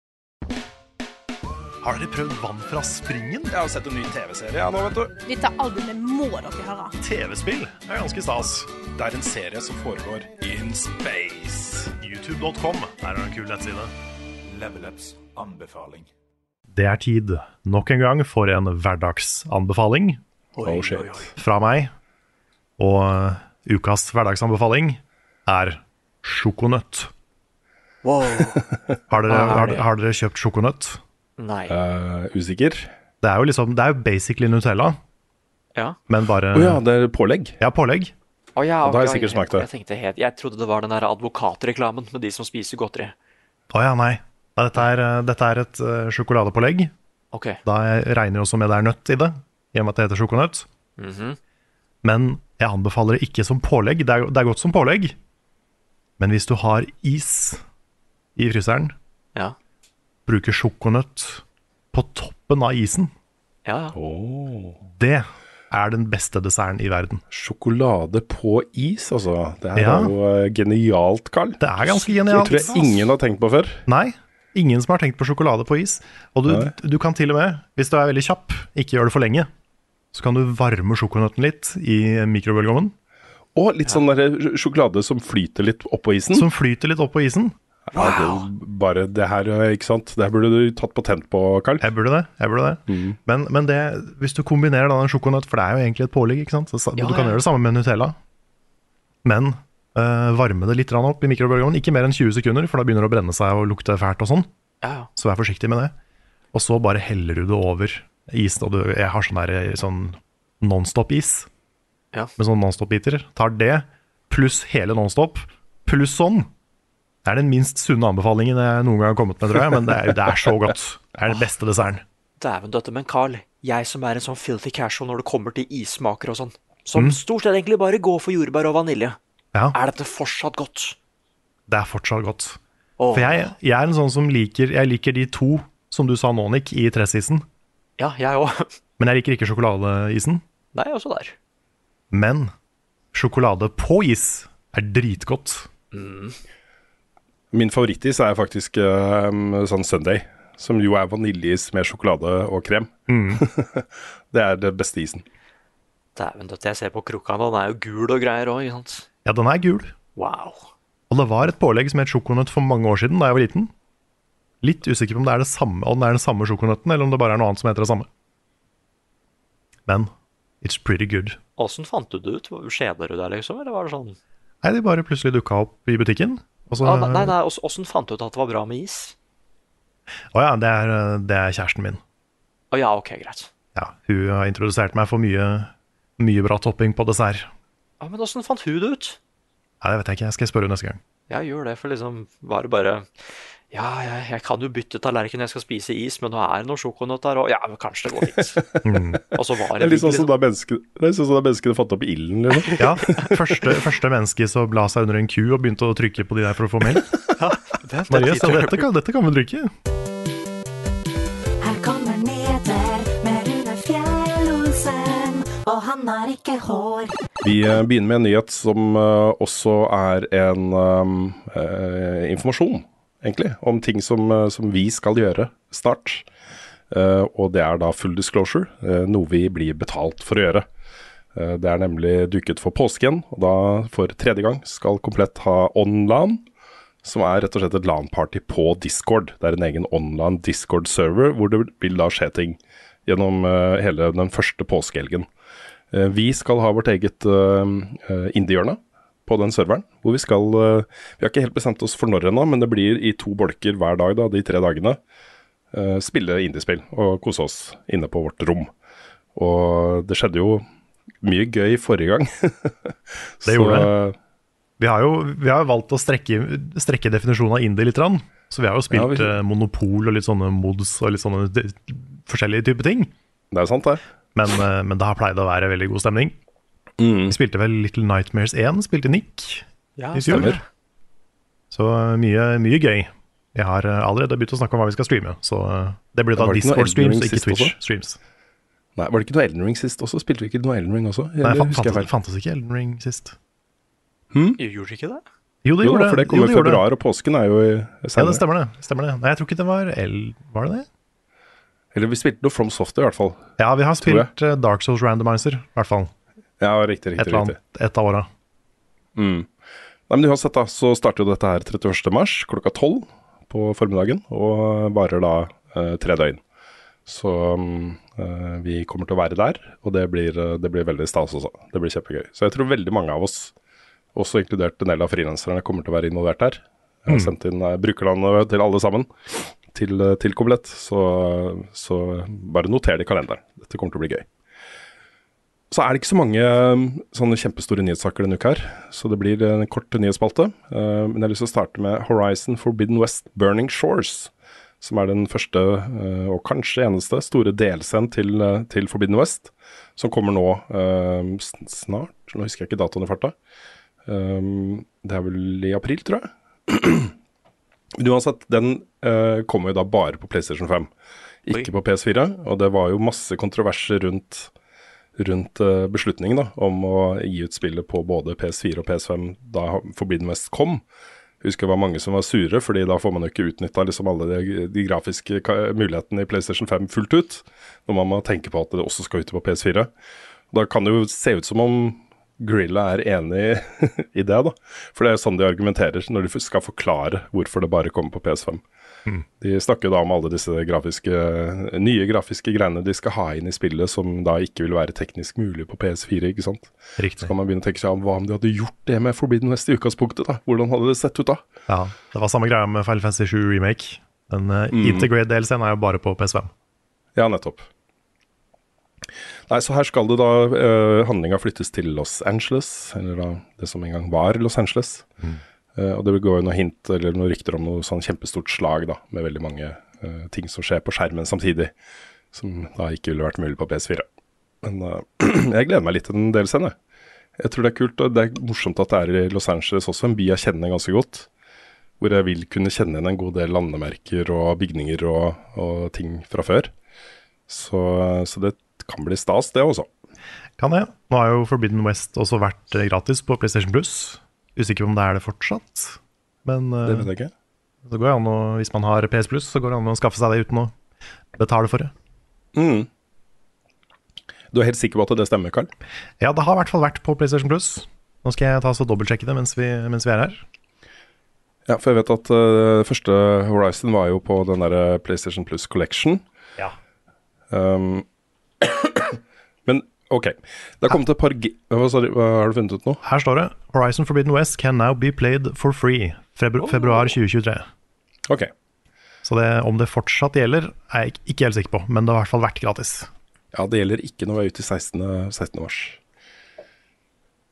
S2: Har dere prøvd Vann fra springen?
S7: Jeg har sett en ny TV-serie nå, vet du.
S5: Dette albumet må dere høre.
S2: TV-spill er ganske stas.
S7: Det er en serie som foregår in space.
S2: YouTube.com er en kul nettside.
S6: Level Ups anbefaling.
S2: Det er tid nok en gang for en hverdagsanbefaling
S3: Oh shit.
S2: fra meg. Og ukas hverdagsanbefaling er sjokonøtt.
S4: Wow.
S2: Har dere kjøpt sjokonøtt?
S4: Nei.
S3: Usikker.
S2: Det er jo basically Nutella,
S4: Ja.
S2: men bare
S3: Ja, det er pålegg.
S2: Ja, pålegg.
S4: Ja,
S3: Da har jeg sikkert smakt det.
S4: Jeg trodde det var den der advokatreklamen med de som spiser godteri.
S2: Nei. Dette er et sjokoladepålegg.
S4: Ok.
S2: Da jeg regner jo også med det er nøtt i det, i og med at det heter sjokonøtt. Men jeg anbefaler det ikke som pålegg. Det er godt som pålegg. Men hvis du har is i fryseren,
S4: Ja.
S2: bruker sjokonøtt på toppen av isen,
S4: Ja.
S2: det er den beste desserten i verden.
S3: Sjokolade på is, altså. Det er
S2: Ja.
S3: jo genialt, Carl.
S2: Det er ganske
S3: Det
S2: genialt.
S3: tror jeg ingen har tenkt på før.
S2: Nei, ingen som har tenkt på sjokolade på is. Og du kan til og med, hvis du er veldig kjapp, ikke gjør det for lenge, så kan du varme sjokonøtten litt i mikrobølgeovnen,
S3: Og litt sånn der sjokolade som flyter litt oppå isen.
S2: som flyter litt opp på isen.
S3: Ja, det er jo bare det her, ikke sant? Det her burde du tatt patent på, Carl.
S2: Jeg burde det. Men det, hvis du kombinerer da en sjokonøtt, for det er jo egentlig et pålegg, ikke sant? Så du kan gjøre det samme med Nutella. Men varme det litt opp i mikrobølgeovnen, ikke mer enn 20 sekunder, for da begynner det å brenne seg og lukte fælt og sånn.
S4: Ja.
S2: Så vær forsiktig med det. Og så bare heller du det over isen. Og jeg har sånn non-stop-is
S4: Ja.
S2: med sånn non-stop-biter. Tar det, pluss hele non-stop, pluss sånn. Det er den minst sunne anbefalingen jeg noen gang har kommet med, tror jeg, men det er så godt. Det er den beste desserten.
S4: Dæven døtte, men Carl, jeg som er en sånn filthy casual når det kommer til issmaker og sånn, som stort sett egentlig bare går for jordbær og vanilje,
S2: Ja,
S4: er dette fortsatt godt?
S2: det er fortsatt godt.
S4: Åh.
S2: For jeg er en sånn som jeg liker de to, som du sa nå, Nick, i tressisen.
S4: Ja, jeg òg.
S2: Men jeg liker ikke sjokoladeisen.
S4: Nei, også der.
S2: Men sjokolade på is er dritgodt.
S3: Min favorittis er faktisk sånn Sunday, som jo er vaniljeis med sjokolade og krem. Det er det beste isen.
S4: Dæven døtte, jeg ser på krukka nå, den er jo gul og greier òg, ikke sant?
S2: Ja, den er gul.
S4: Wow.
S2: Og det var et pålegg som het sjokonøtt for mange år siden, da jeg var liten. Litt usikker på om det er det samme, om det er den samme sjokonøtten, eller om det bare er noe annet som heter det samme. Men it's pretty good.
S4: Åssen fant du det ut? Skjeder du det, liksom? Eller var det sånn?
S2: Nei, de bare plutselig dukka opp i butikken. Og så,
S4: Nei, åssen fant du ut at det var bra med is?
S2: Å ja, det er kjæresten min.
S4: Å ja, ok, greit.
S2: Ja, hun har introdusert meg for mye bra topping på dessert.
S4: Ja, men åssen fant hun det ut?
S2: Ja, det vet jeg ikke, jeg skal spørre henne neste gang.
S4: Jeg gjør det, for liksom var det bare jeg kan jo bytte tallerken når jeg skal spise is, men nå er det noe sjokonøtt der, og men kanskje det går fint. Og så var
S3: Det er litt sånn som da menneskene fant opp ilden, liksom.
S2: Ja, første menneske som bla seg under en ku og begynte å trykke på de der for å få melk. Marie sa dette kan vi drikke.
S8: Her kommer nyheter med Rune Fjell-Olsen, og han har ikke hår.
S3: Vi begynner med en nyhet som også er en informasjon, egentlig, om ting som vi skal gjøre snart. Og det er da full disclosure, noe vi blir betalt for å gjøre. Det er nemlig duket for påsken, og da for tredje gang skal Komplett ha online, som er rett og slett et LAN-party på Discord. Det er en egen online Discord-server, hvor det vil da skje ting gjennom hele den første påskehelgen. Vi skal ha vårt eget indie-hjørne på den serveren, hvor vi har ikke helt bestemt oss for når ennå, men det blir i 2 bolker hver dag da, de 3 dagene, spille indiespill og kose oss inne på vårt rom. Og det skjedde jo mye gøy forrige gang.
S2: Det gjorde det. Vi har valgt å strekke definisjonen av indie litt, så vi har jo spilt Monopol og litt sånne mods og litt sånne forskjellige typer ting.
S3: Det er sant det.
S2: Men det har pleid å være veldig god stemning. Vi spilte vel Little Nightmares 1, spilte Nick i fjor. Så mye gøy. Jeg har allerede begynt å snakke om hva vi skal streame, så det blir da Discord-streams, ikke Twitch-streams.
S3: Nei, var det ikke noe Elden Ring sist også? Spilte vi ikke noe Elden Ring også?
S2: Nei, fantes ikke Elden Ring sist.
S4: Gjorde ikke det?
S2: Jo, det gjorde det.
S3: For det kommer i februar, og påsken er jo senere.
S2: Ja, det stemmer det. Nei, jeg tror ikke det var var det det?
S3: Eller vi spilte noe From Software i hvert fall.
S2: Ja, vi har spilt Dark Souls Randomizer, i hvert fall.
S3: Ja, riktig.
S2: Et av åra.
S3: Nei, men uansett da, så starter jo dette her 31. mars klokka 12 på formiddagen, og varer da 3 døgn. Så vi kommer til å være der, og det blir veldig stas også. Det blir kjempegøy. Så jeg tror veldig mange av oss, også inkludert en del av frilanserne, kommer til å være involvert der. Jeg har sendt inn brukerlandet til alle sammen, til Komplett, så bare noter det i kalenderen. Dette kommer til å bli gøy. Så er det ikke så mange sånne kjempestore nyhetssaker denne uka her, så det blir en kort nyhetsspalte. Men jeg har lyst til å starte med Horizon Forbidden West Burning Shores, som er den første og kanskje eneste store delscenen til Forbidden West, som kommer nå snart. Nå husker jeg ikke datoen i farta. Det er vel i april, tror jeg. Men uansett, den kommer jo da bare på PlayStation 5, ikke på PS4, og det var jo masse kontroverser rundt beslutningen da, om å gi ut spillet på både PS4 og PS5 da Forbidden West kom. Jeg husker det var mange som var sure, fordi da får man jo ikke utnyttet liksom alle de grafiske mulighetene i PlayStation 5 fullt ut, når man må tenke på at det også skal ut på PS4. Da kan det jo se ut som om Guerrilla er enig i det da, for det er jo sånn de argumenterer når de skal forklare hvorfor det bare kommer på PS5. De snakker da om alle disse nye grafiske greiene de skal ha inn i spillet, som da ikke vil være teknisk mulig på PS4, ikke sant?
S2: Riktig.
S3: Så kan man begynne å tenke seg om hva om de hadde gjort det med Forbidden West i utgangspunktet da? Hvordan hadde det sett ut da?
S2: Ja, det var samme greia med Final Fantasy 7 Remake. Den Integrate-delscenen er jo bare på PS5. Ja,
S3: nettopp. Nei, så her skal det da handlinga flyttes til Los Angeles, eller da det som en gang var Los Angeles. Og det vil gå noe hint, eller noen rykter om noe sånn kjempestort slag da, med veldig mange ting som skjer på skjermen samtidig, som da ikke ville vært mulig på PS4. Men jeg gleder meg litt til den delscenen. Jeg tror det er kult, og det er morsomt at det er i Los Angeles også, en by jeg kjenner ganske godt, hvor jeg vil kunne kjenne igjen en god del landemerker og bygninger og ting fra før. Så det kan bli stas det også.
S2: Kan det. Nå har jo Forbidden West også vært gratis på PlayStation Plus. Usikker om det er det fortsatt, men
S3: det vet jeg ikke.
S2: Så går det an å, hvis man har PS Plus, så går det an å skaffe seg det uten å betale for det.
S3: Du er helt sikker på at det stemmer, Karl?
S2: Ja, det har i hvert fall vært på PlayStation Plus. Nå skal jeg ta så dobbeltsjekke det mens vi er her.
S3: Ja, for jeg vet at første Horizon var jo på den der PlayStation Plus Collection.
S2: Ja.
S3: Men ok, det har kommet et par hva har du funnet ut nå?
S2: Her står det Horizon Forbidden West can now be played for free februar 2023.
S3: Ok.
S2: Så om det fortsatt gjelder er jeg ikke helt sikker på, men det har i hvert fall vært gratis.
S3: Ja, det gjelder ikke når vi er ute i 16. mars.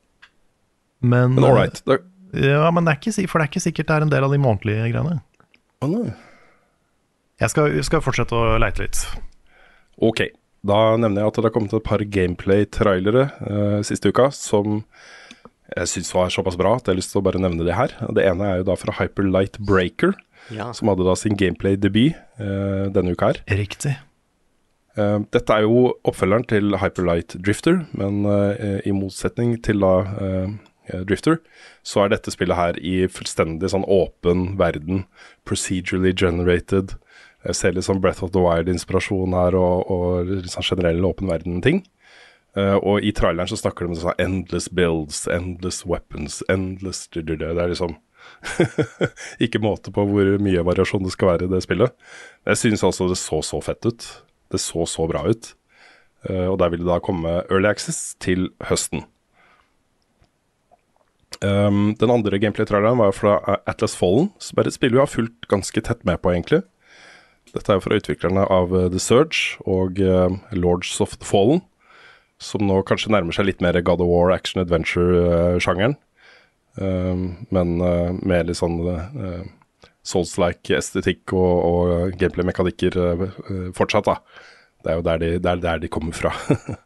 S2: Men
S3: all right.
S2: Ja, men det er ikke sikkert det er en del av de månedlige greiene.
S3: Nei.
S2: Jeg skal fortsette å leite litt.
S3: Ok, da nevner jeg at det har kommet et par gameplay-trailere siste uka som jeg synes var såpass bra at jeg har lyst til å bare nevne det her. Det ene er jo da fra Hyper Light Breaker, som hadde da sin gameplay-debut denne uka her.
S2: Riktig.
S3: Dette er jo oppfølgeren til Hyper Light Drifter, men i motsetning til da Drifter, så er dette spillet her i fullstendig sånn åpen verden, procedurally generated. Jeg ser litt sånn Breath of the Wild-inspirasjon her, og litt sånn generell åpen verden-ting. Og i traileren så snakker de om sånn endless builds, endless weapons, endless... Det er liksom ikke måte på hvor mye variasjon det skal være i det spillet. Jeg synes altså det så fett ut. Det så bra ut. Og der vil det da komme Early Access til høsten. Den andre gameplay-traileren var fra Atlas Fallen, som er et spill vi har fulgt ganske tett med på egentlig. Dette er jo fra utviklerne av The Surge og Lords of the Fallen, som nå kanskje nærmer seg litt mer God of War, action-adventure-sjangeren, men med litt sånn Souls-like estetikk og gameplay-mekanikker fortsatt da. Det er jo der de kommer fra.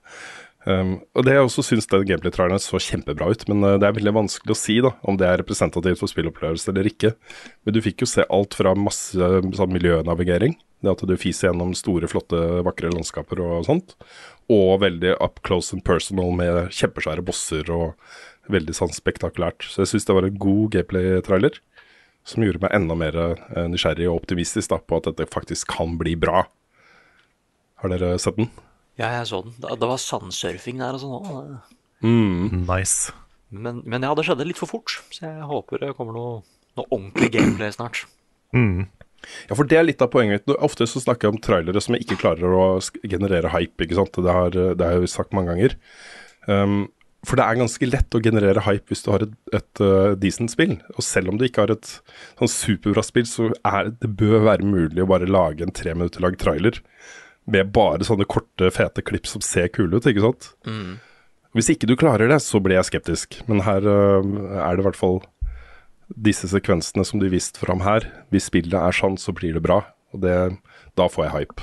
S3: Og det jeg også synes den gameplay-traileren så kjempebra ut, men det er veldig vanskelig å si da, om det er representativt for spillopplevelse eller ikke. Men du fikk jo se alt fra masse sånn miljønavigering, det at du fiser gjennom store, flotte, vakre landskaper og sånt, og veldig up close and personal med kjempesvære bosser og veldig sånn spektakulært. Så jeg synes det var en god gameplay-trailer, som gjorde meg enda mer nysgjerrig og optimistisk da, på at dette faktisk kan bli bra. Har dere sett den?
S4: Ja, jeg så den. Det var sandsurfing der og sånn også.
S2: Nice.
S4: Men ja, det skjedde litt for fort, så jeg håper det kommer noe ordentlig gameplay snart.
S3: Ja, for det er litt av poenget. Ofte så snakker jeg om trailere som ikke klarer å generere hype, ikke sant? Det har jeg jo sagt mange ganger. For det er ganske lett å generere hype hvis du har et decent spill. Og selv om du ikke har et sånn superbra spill, så det bør være mulig å bare lage en 3 minutter lang trailer med bare sånne korte, fete klipp som ser kule ut, ikke sant? Hvis ikke du klarer det, så blir jeg skeptisk. Men her er det i hvert fall disse sekvensene som de viste fram her. Hvis spillet er sånn, så blir det bra. Og da får jeg hype.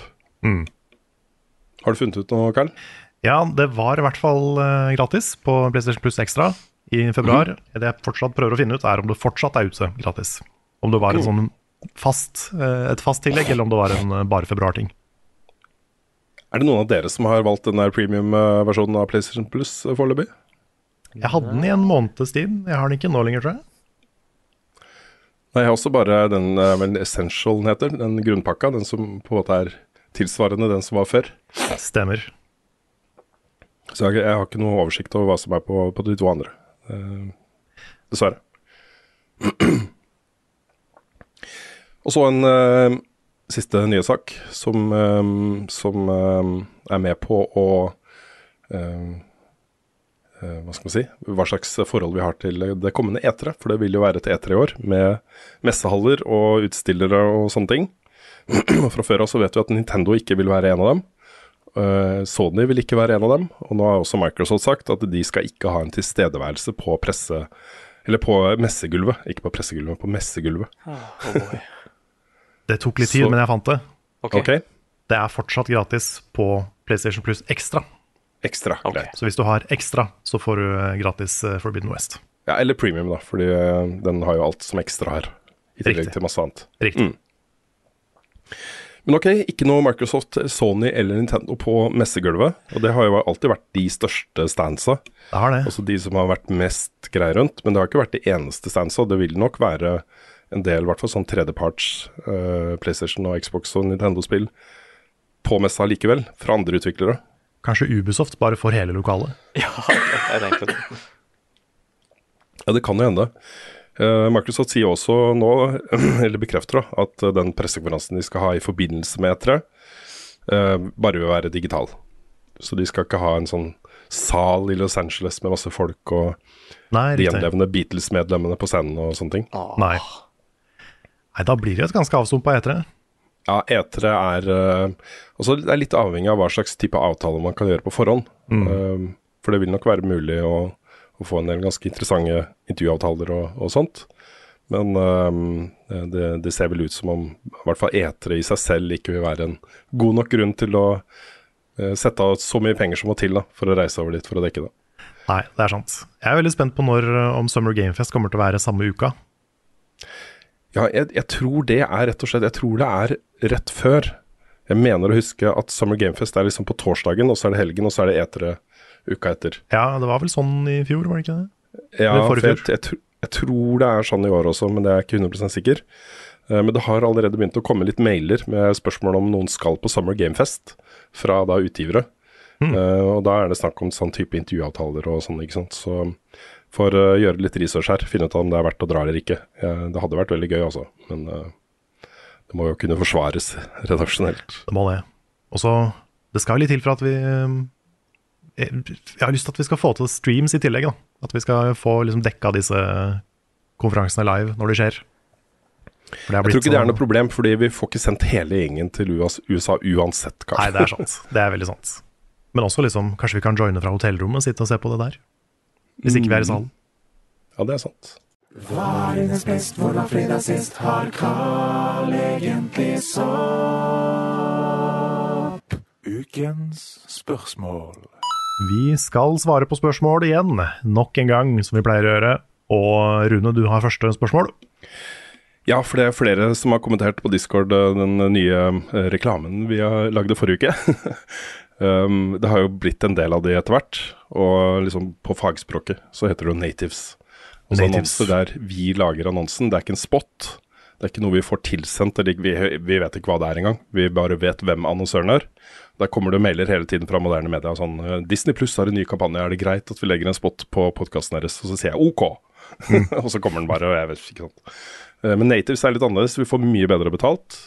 S3: Har du funnet ut noe, Karl?
S2: Ja, det var i hvert fall gratis på PlayStation Plus Extra i februar. Det jeg fortsatt prøver å finne ut er om det fortsatt er ute gratis. Om det var en sånn et fast tillegg, eller om det var en bare februar-ting.
S3: Er det noen av dere som har valgt den der premium-versjonen av PlayStation Plus foreløpig?
S2: Jeg hadde den i en måneds tid. Jeg har den ikke nå lenger, tror jeg.
S3: Nei, jeg har også bare den Essential heter, den grunnpakka, den som på en måte er tilsvarende den som var før.
S2: Stemmer.
S3: Så jeg har ikke noe oversikt over hva som er på de to andre. Dessverre. Og så en siste nye sak som er med på å hva skal man si, hva slags forhold vi har til det kommende E3, for det vil jo være et E3 i år med messehaller og utstillere og sånne ting. Fra før av så vet vi at Nintendo ikke vil være en av dem. Sony vil ikke være en av dem, og nå har også Microsoft sagt at de skal ikke ha en tilstedeværelse på på messegulvet, ikke på pressegulvet, på messegulvet.
S2: Det tok litt tid, men jeg fant det.
S3: Okay.
S2: Det er fortsatt gratis på PlayStation Plus Extra.
S3: Ekstra, greit.
S2: Så hvis du har Extra, så får du gratis Forbidden West.
S3: Ja, eller Premium da, fordi den har jo alt som Extra her, i tillegg til masse annet.
S2: Riktig.
S3: Men ok, ikke noe Microsoft, Sony eller Nintendo på messegulvet, og det har jo alltid vært de største standsa.
S2: Det har det.
S3: Altså de som har vært mest greie rundt, men det har ikke vært de eneste standsa. Det vil nok være en del, i hvert fall sånn tredjeparts PlayStation og Xbox og Nintendo-spill på messa likevel, fra andre utviklere.
S2: Kanskje Ubisoft bare får hele lokalet?
S4: Ja, det er egentlig det.
S3: Ja, det kan jo hende. Microsoft sier også nå, eller bekrefter da, at den pressekonferansen de skal ha i forbindelse med E3, bare vil være digital. Så de skal ikke ha en sånn sal i Los Angeles med masse folk og de gjenlevende Beatles-medlemmene på scenen og sånne ting.
S2: Nei, da blir det et ganske avsumpa E3.
S3: Ja, E3 også det er litt avhengig av hva slags type avtale man kan gjøre på forhånd. For det vil nok være mulig å få en del ganske interessante intervjuavtaler og sånt. Men Det ser vel ut som om i hvert fall etere i seg selv ikke vil være en god nok grunn til å sette av så mye penger som må til da, for å reise over dit for å dekke det.
S2: Nei, det er sant. Jeg er veldig spent på om Summer Game Fest kommer til å være samme uka.
S3: Ja, jeg tror det er rett og slett, jeg tror det er rett før. Jeg mener å huske at Summer Game Fest er liksom på torsdagen, og så er det helgen, og så er det etere uka etter.
S2: Ja, det var vel sånn i fjor, var det ikke det?
S3: Ja, for jeg tror det er sånn i år også, men det er ikke 100% sikker. Men det har allerede begynt å komme litt mailer med spørsmål om noen skal på Summer Game Fest fra da utgivere. Og da er det snakk om sånn type intervjuavtaler og sånn, ikke sant? Så for å gjøre litt research her, finne ut om det er verdt å dra eller ikke. Det hadde vært veldig gøy altså, men det må jo kunne forsvares redaksjonelt.
S2: Det må det. Og så, det skal litt til for at jeg har lyst til at vi skal få til streams i tillegg da. At vi skal få liksom dekka disse konferansene live når det skjer.
S3: Jeg tror ikke det er noe problem, fordi vi får ikke sendt hele gjengen til USA uansett, kanskje.
S2: Nei, det er sant. Det er veldig sant. Men også liksom, kanskje vi kan joine fra hotellrommet og sitte og se på det der. Hvis ikke vi er i salen.
S3: Ja, det er sant.
S6: Hva er dines best, hvor var fredag sist, har Carl egentlig sopp? Ukens spørsmål.
S2: Vi skal svare på spørsmål igjen, nok en gang, som vi pleier å gjøre. Og Rune, du har første spørsmål.
S3: Ja, for det er flere som har kommentert på Discord den nye reklamen vi har lagde forrige uke. Det har jo blitt en del av det etter hvert, og liksom på fagspråket så heter det jo natives. Og så annonser der vi lager annonsen, det er ikke en spot, det er ikke noe vi får tilsendt, vi vet ikke hva det er engang, vi bare vet hvem annonsøren er. Der kommer det mailer hele tiden fra moderne media, sånn, Disney Plus har en ny kampanje, er det greit at vi legger en spot på podcasten deres? Og så sier jeg OK, og så kommer den bare, og jeg vet ikke sant. Men natives er litt annerledes, vi får mye bedre betalt,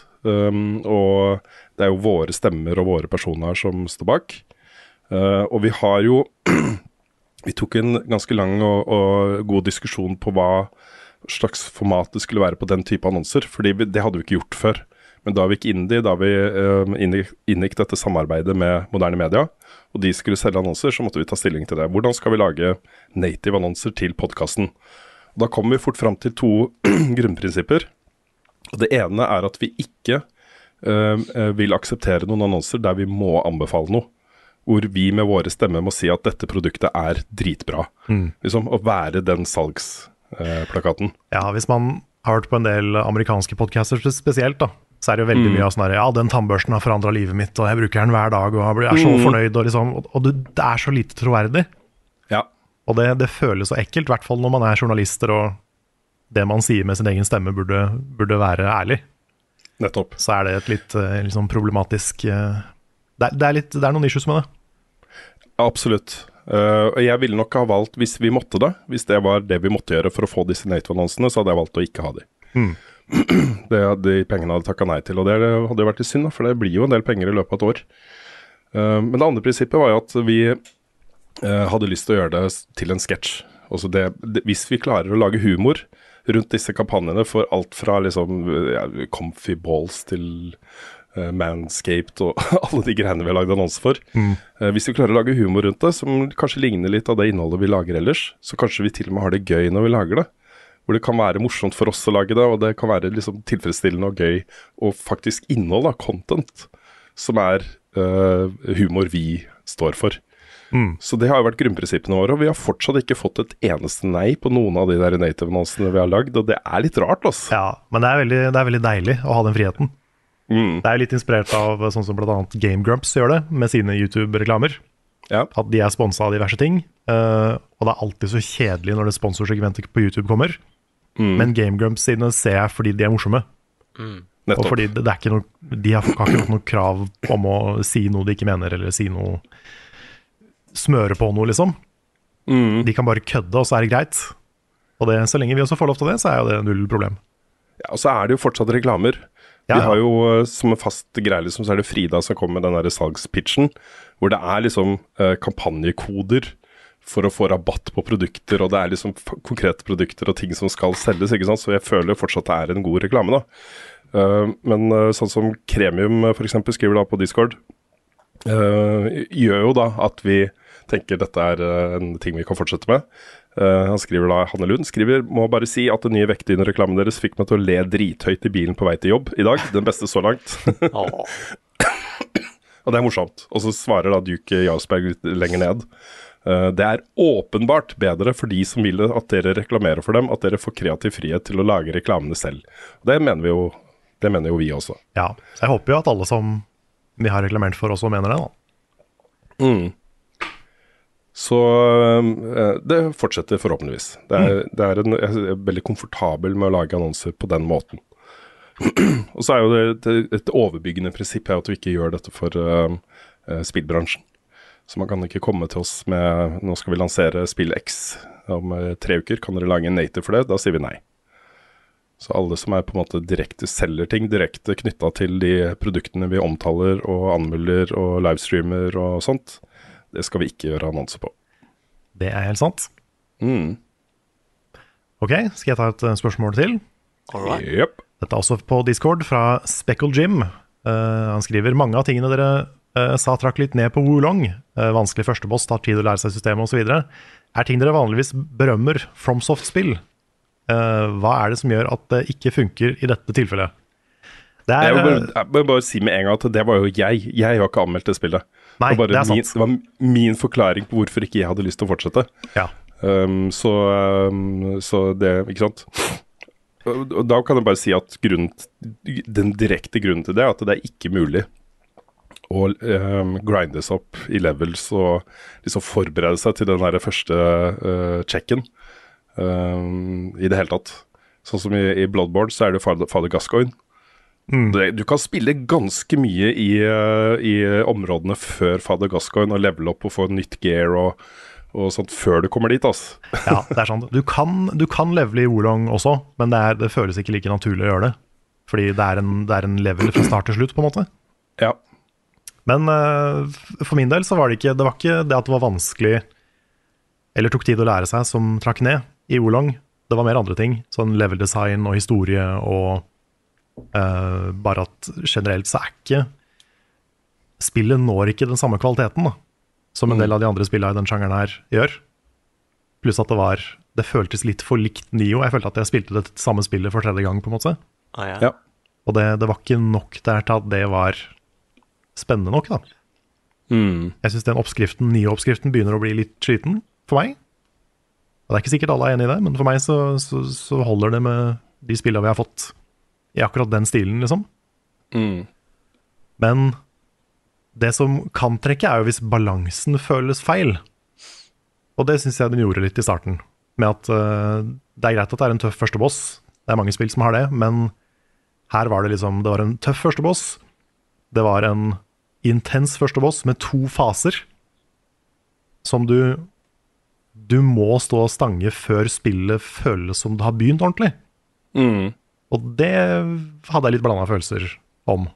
S3: og det er jo våre stemmer og våre personer som står bak. Og vi har jo, vi tok en ganske lang og god diskusjon på hva slags format det skulle være på den type annonser, fordi det hadde vi ikke gjort før. Men da vi gikk inn da vi inngikk dette samarbeidet med moderne media, og de skulle selge annonser, så måtte vi ta stilling til det. Hvordan skal vi lage native annonser til podcasten? Da kommer vi fort frem til 2 grunnprinsipper. Og det ene er at vi ikke vil akseptere noen annonser der vi må anbefale noe. Hvor vi med våre stemmer må si at dette produktet er dritbra. Liksom, å være den salgsplakaten.
S2: Ja, hvis man har hørt på en del amerikanske podcaster spesielt da, så er det jo veldig mye av sånn her, ja, den tannbørsten har forandret livet mitt, og jeg bruker den hver dag, og jeg er så fornøyd, og, liksom, og det er så lite troverdig. Ja. Og det føles så ekkelt, i hvert fall når man er journalister, og det man sier med sin egen stemme burde være ærlig.
S3: Nettopp.
S2: Så er det et litt liksom problematisk, det er noen issues med det.
S3: Absolutt. Og jeg ville nok ha valgt, hvis vi måtte det, hvis det var det vi måtte gjøre for å få disse native-annonsene, så hadde jeg valgt å ikke ha de. De pengene hadde takket nei til, og det hadde jo vært litt synd, for det blir jo en del penger i løpet av et år. Men det andre prinsippet var jo at vi hadde lyst til å gjøre det til en sketsj. Altså hvis vi klarer å lage humor rundt disse kampanjene for alt fra liksom, comfy balls til Manscaped og alle de greiene vi har lagd annonser for. Hvis vi klarer å lage humor rundt det, som kanskje ligner litt av det innholdet vi lager ellers, så kanskje vi til og med har det gøy når vi lager det. Hvor det kan være morsomt for oss å lage det, og det kan være liksom tilfredsstillende og gøy, og faktisk innhold av content, som er humor vi står for. Så det har jo vært grunnprinsippene våre, og vi har fortsatt ikke fått et eneste nei på noen av de der native-annonsene vi har lagd, og det er litt rart, altså.
S2: Ja, men det er veldig deilig å ha den friheten. Det er litt inspirert av sånn som blant annet Game Grumps gjør det, med sine YouTube-reklamer. Ja. At de er sponset av diverse ting, og det er alltid så kjedelig når det sponsorsegmentet på YouTube kommer. Men Game Grumps sine ser jeg fordi de er morsomme. Og fordi det er ikke de har ikke noe krav om å si noe de ikke mener, eller si noe, smøre på noe liksom. De kan bare kødde, og så er det greit. Og så lenge vi også får lov til det, så er jo det null problem.
S3: Ja, og så er det jo fortsatt reklamer. Vi har jo som en fast greie, liksom, så er det Frida som kommer med den der salgspitchen, hvor det er liksom kampanjekoder for å få rabatt på produkter, og det er liksom konkrete produkter og ting som skal selges, ikke sant? Så jeg føler fortsatt det er en god reklame da. Men sånn som Kremium for eksempel skriver da på Discord, gjør jo da at vi tenker dette er en ting vi kan fortsette med. Han skriver da, Hanne Lund skriver, må bare si at den nye vektdynereklamen deres fikk meg til å le drithøyt i bilen på vei til jobb i dag. Den beste så langt. Og det er morsomt. Og så svarer da Duke Jarlsberg litt lenger ned. Det er åpenbart bedre for de som vil at dere reklamerer for dem, at dere får kreativ frihet til å lage reklamene selv. Og det mener jo vi også. Ja,
S2: så jeg håper jo at alle som vi har reklamert for også mener det da.
S3: Så det fortsetter forhåpentligvis. Jeg er veldig komfortabel med å lage annonser på den måten. Og så er jo det et overbyggende prinsipp at du ikke gjør dette for spillbransjen. Så man kan ikke komme til oss med, nå skal vi lansere spill X om 3 uker, kan dere lage en native for det? Da sier vi nei. Så alle som er på en måte direkte selger ting, direkte knyttet til de produktene vi omtaler og anmelder og livestreamer og sånt, det skal vi ikke gjøre annonser på.
S2: Det er helt sant. Ok, skal jeg ta et spørsmål til?
S3: Alright. Yep.
S2: Dette er også på Discord fra Speckle Jim. Han skriver, mange av tingene dere sa trakk litt ned på Wulong. Vanskelig førsteboss, tar tid å lære seg systemet og så videre. Er ting dere vanligvis berømmer FromSoft-spill? Hva er det som gjør at det ikke funker i dette tilfellet?
S3: Jeg vil bare si med en gang at det var jo jeg. Jeg har ikke anmeldt det spillet.
S2: Nei, det er sant.
S3: Det var min forklaring på hvorfor ikke jeg hadde lyst til å fortsette.
S2: Ja.
S3: Så det, ikke sant? Og da kan jeg bare si at den direkte grunnen til det er at det er ikke mulig å grindes opp i levels og liksom forberede seg til den der første checken i det hele tatt. Sånn som i Bloodborne så er det Father Gascoigne. Du kan spille ganske mye i områdene før Father Gascoigne og level opp og få nytt gear og sånt før du kommer dit, altså.
S2: Ja, det er sant. Du kan levele i Wulong også, men det føles ikke like naturlig å gjøre det. Fordi det er en level fra start til slutt, på en måte.
S3: Ja.
S2: Men for min del så var det ikke det at det var vanskelig, eller tok tid å lære seg, som trakk ned i Wulong. Det var mer andre ting, sånn level design og historie, og bare at generelt så er ikke spillet når ikke den samme kvaliteten da, som en del av de andre spillene i den sjangeren her gjør. Pluss at det føltes litt for likt Nio. Jeg følte at jeg spilte det samme spillet for 3. gang på en måte.
S3: Ja.
S2: Og det var ikke nok der til at det var spennende nok da. Jeg synes den Nio-oppskriften begynner å bli litt sliten for meg. Og det er ikke sikkert alle er enig i det, men for meg så holder det med de spillene vi har fått i akkurat den stilen, liksom. Men det som kan trekke er jo hvis balansen føles feil. Og det synes jeg den gjorde litt i starten. Med at det er greit at det er en tøff første boss. Det er mange spill som har det, men her var det liksom, det var en tøff første boss. Det var en intens første boss med 2 faser. Som du må stå og stange før spillet føles som det har begynt ordentlig. Og det hadde jeg litt blandet følelser om.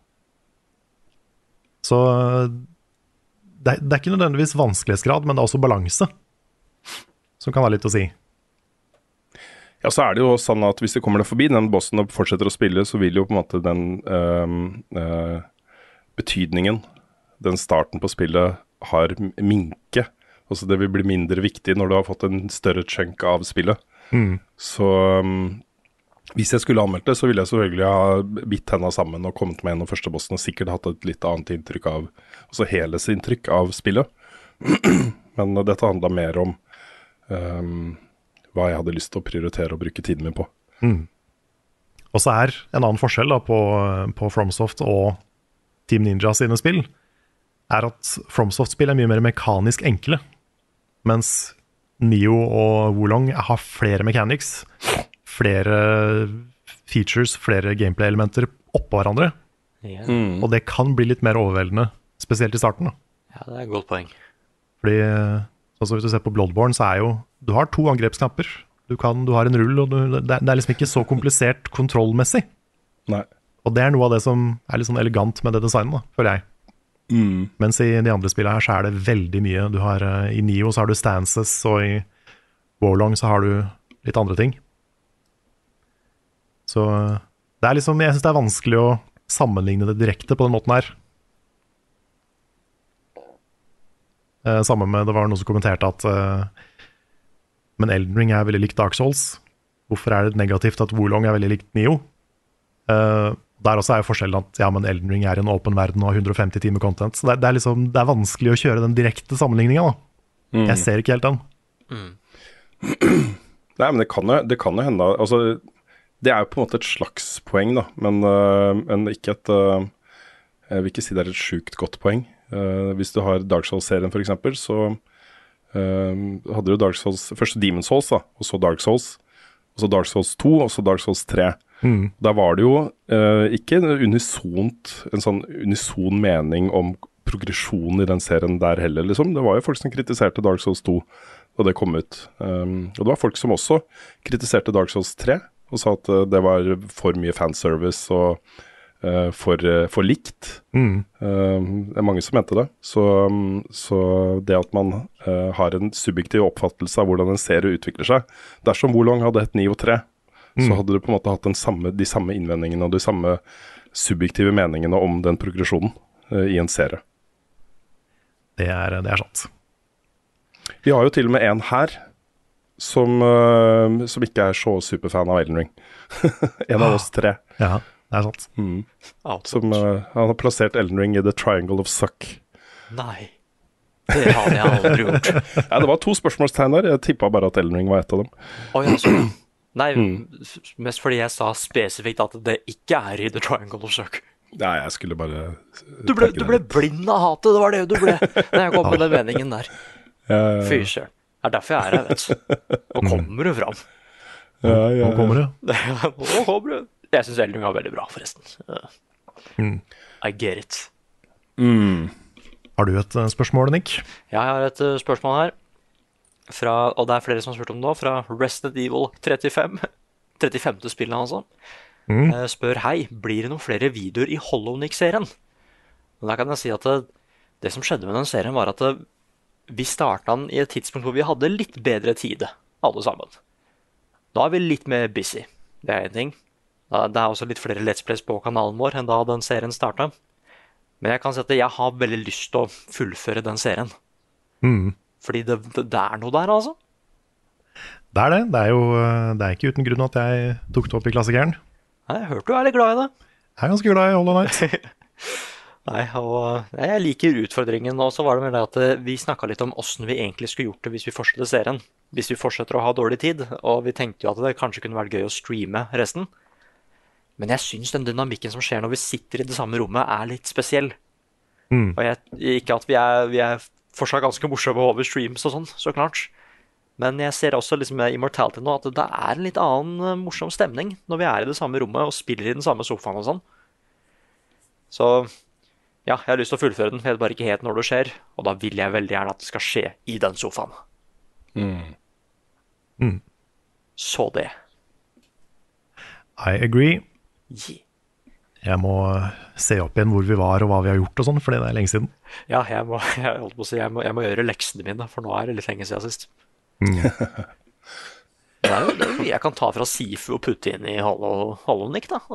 S2: Så det er ikke nødvendigvis vanskelighetsgrad, men det er også balanse som kan være litt å si.
S3: Ja, så er det jo sånn at hvis det kommer deg forbi den bossen og fortsetter å spille, så vil jo på en måte den betydningen, den starten på spillet har minke. Altså det vil bli mindre viktig når du har fått en større chunk av spillet. Så hvis jeg skulle anmeldt det, så ville jeg selvfølgelig ha bitt hendene sammen og kommet med gjennom første bossen og sikkert hatt et litt annet inntrykk av, altså helhetsinntrykk av spillet. Men dette handlet mer om hva jeg hadde lyst til å prioritere og bruke tiden min på.
S2: Og så er en annen forskjell da, på FromSoft og Team Ninja sine spill, er at FromSoft-spill er mye mer mekanisk enkle, mens Nio og Wulong har flere mechanics, flere features, flere gameplay-elementer oppå hverandre. Og det kan bli litt mer overveldende, spesielt i starten da.
S4: Ja, det er et godt poeng.
S2: Fordi, altså hvis du ser på Bloodborne, så er jo, du har 2 angrepsknapper, du har en rull, og det er liksom ikke så komplisert kontrollmessig.
S3: Nei.
S2: Og det er noe av det som er litt sånn elegant med det designet da, føler jeg. Mens i de andre spillene her så er det veldig mye. Du har, i Nio så har du stances, og i Wulong så har du litt andre ting. Så det er liksom, jeg synes det er vanskelig å sammenligne det direkte på den måten her. Sammen med, det var noen som kommenterte at Men Elden Ring er veldig likt Dark Souls. Hvorfor er det negativt at Wolong er veldig likt Nioh? Der også er jo forskjellen at men Elden Ring er en åpen verden og har 150 timer content. Så det er vanskelig å kjøre den direkte sammenligningen. Jeg ser ikke helt den.
S3: Nei, men det kan jo hende. Altså, det er jo på en måte et slags poeng, da. Men ikke et jeg vil ikke si det er et sjukt godt poeng. Hvis du har Dark Souls-serien for eksempel, så hadde du Dark Souls, først Demon's Souls da, og så Dark Souls, og så Dark Souls 2, og så Dark Souls 3. Der var det jo ikke en sånn unison mening om progresjon i den serien der heller, liksom. Det var jo folk som kritiserte Dark Souls 2 da det kom ut. Og det var folk som også kritiserte Dark Souls 3, og sa at det var for mye fanservice og for likt. Det er mange som mente det. Så det at man har en subjektiv oppfattelse av hvordan en serie utvikler seg. Dersom Wolong hadde hett 9 og 3, så hadde du på en måte hatt de samme innvendingene og de samme subjektive meningene om den progresjonen i en serie.
S2: Det er sant.
S3: Vi har jo til og med en her som ikke er så superfan av Elden Ring. En av oss 3.
S2: Ja, det er sant.
S3: Han har plassert Elden Ring i The Triangle of Suck.
S4: Nei, det hadde jeg aldri gjort.
S3: Ja, det var 2 spørsmålstegn der. Jeg tippet bare at Elden Ring var et av dem.
S4: Nei, mest fordi jeg sa spesifikt at det ikke er i The Triangle of Suck.
S3: Nei, jeg skulle bare
S4: Du ble blind av hatet, det var det du ble når jeg kom med den meningen der. Fy søren. Det er derfor jeg er her, vet du. Nå kommer du fram.
S2: Nå kommer du.
S4: Nå kommer du. Jeg synes Elden Ring var veldig bra, forresten. I get it.
S2: Har du et spørsmål, Nick?
S4: Ja, jeg har et spørsmål her. Og det er flere som har spurt om det nå, fra Resident Evil 35. 35. spillet, altså. Spør, hei, blir det noen flere videoer i Hollow Knight-serien? Og da kan jeg si at det som skjedde med den serien var at vi startet den i et tidspunkt hvor vi hadde litt bedre tid, alle sammen. Da er vi litt mer busy, det er en ting. Det er også litt flere Let's Plays på kanalen vår enn da den serien startet. Men jeg kan si at jeg har veldig lyst til å fullføre den serien. Fordi det er noe der, altså.
S2: Det er det. Det er ikke uten grunn at jeg tok det opp i klassikeren.
S4: Nei, jeg hørte du er litt glad i det.
S2: Jeg er ganske glad i Hollow Knight.
S4: Nei, og jeg liker utfordringen. Og så var det med det at vi snakket litt om hvordan vi egentlig skulle gjort det hvis vi fortsetter serien. Hvis vi fortsetter å ha dårlig tid. Og vi tenkte jo at det kanskje kunne vært gøy å streame resten. Men jeg synes den dynamikken som skjer når vi sitter i det samme rommet er litt spesiell. Og ikke at vi er fortsatt ganske morsomme over streams og sånn, så klart. Men jeg ser også liksom med Immortality nå at det er en litt annen morsom stemning når vi er i det samme rommet og spiller i den samme sofaen og sånn. Så ja, jeg har lyst til å fullføre den, jeg vet bare ikke helt når det skjer, og da vil jeg veldig gjerne at det skal skje i den sofaen. Så det.
S2: I agree.
S4: Yeah.
S2: Jeg må se opp igjen hvor vi var og hva vi har gjort og sånn, fordi det er lenge siden.
S4: Ja, jeg må gjøre leksene mine, for nå er det litt lenge siden sist. Det er jo mye jeg kan ta fra Sifu og putte inn i Hollow Knight, da.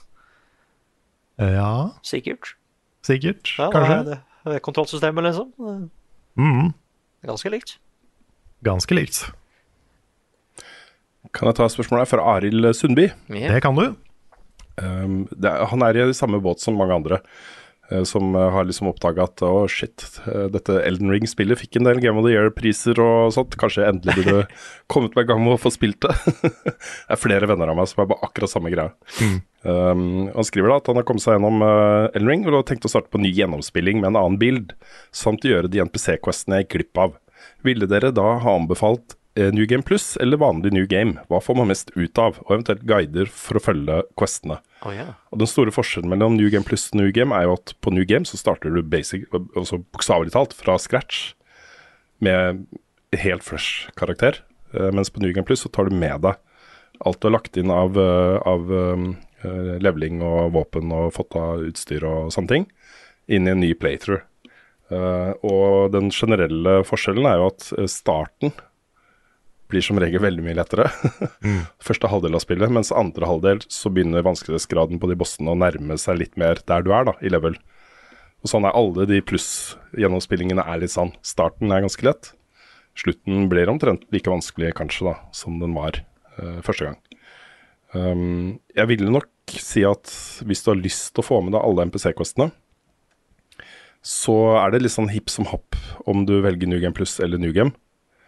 S2: Ja.
S4: Sikkert,
S2: Kanskje.
S4: Det er kontrollsystemet, liksom. Det er ganske likt.
S2: Ganske likt.
S3: Kan jeg ta spørsmålet fra Arild Sundby?
S2: Det kan du.
S3: Han er i samme båt som mange andre som har liksom oppdaget at dette Elden Ring-spillet fikk en del Game of the Year-priser og sånt. Kanskje jeg endelig burde kommet meg i gang med å få spilt det. Det er flere venner av meg som er bare akkurat samme greie. Han skriver da at han har kommet seg gjennom Elden Ring og har tenkt å starte på ny gjennomspilling med en annen bild, samt gjøre de NPC-questene jeg gikk glipp av. Ville dere da ha anbefalt New Game Plus eller vanlig New Game? Hva får man mest ut av? Og eventuelt guider for å følge questene. Og den store forskjellen mellom New Game Plus og New Game er jo at på New Game så starter du altså bokstavelig talt fra scratch med helt fresh karakter, mens på New Game Plus så tar du med deg alt du har lagt inn av leveling og våpen og fått av utstyr og sånne ting inn i en ny playthrough. Og den generelle forskjellen er jo at starten blir som regel veldig mye lettere. Første halvdel av spillet, mens andre halvdel så begynner vanskelighetsgraden på de bossene å nærme seg litt mer der du er da, i level. Og sånn er alle de pluss-gjennomspillingene er litt sånn. Starten er ganske lett, slutten blir omtrent like vanskelig kanskje da, som den var første gang. Jeg ville nok si at hvis du har lyst til å få med deg alle NPC-questene, så det litt sånn hipp som happ om du velger New Game Plus eller New Game.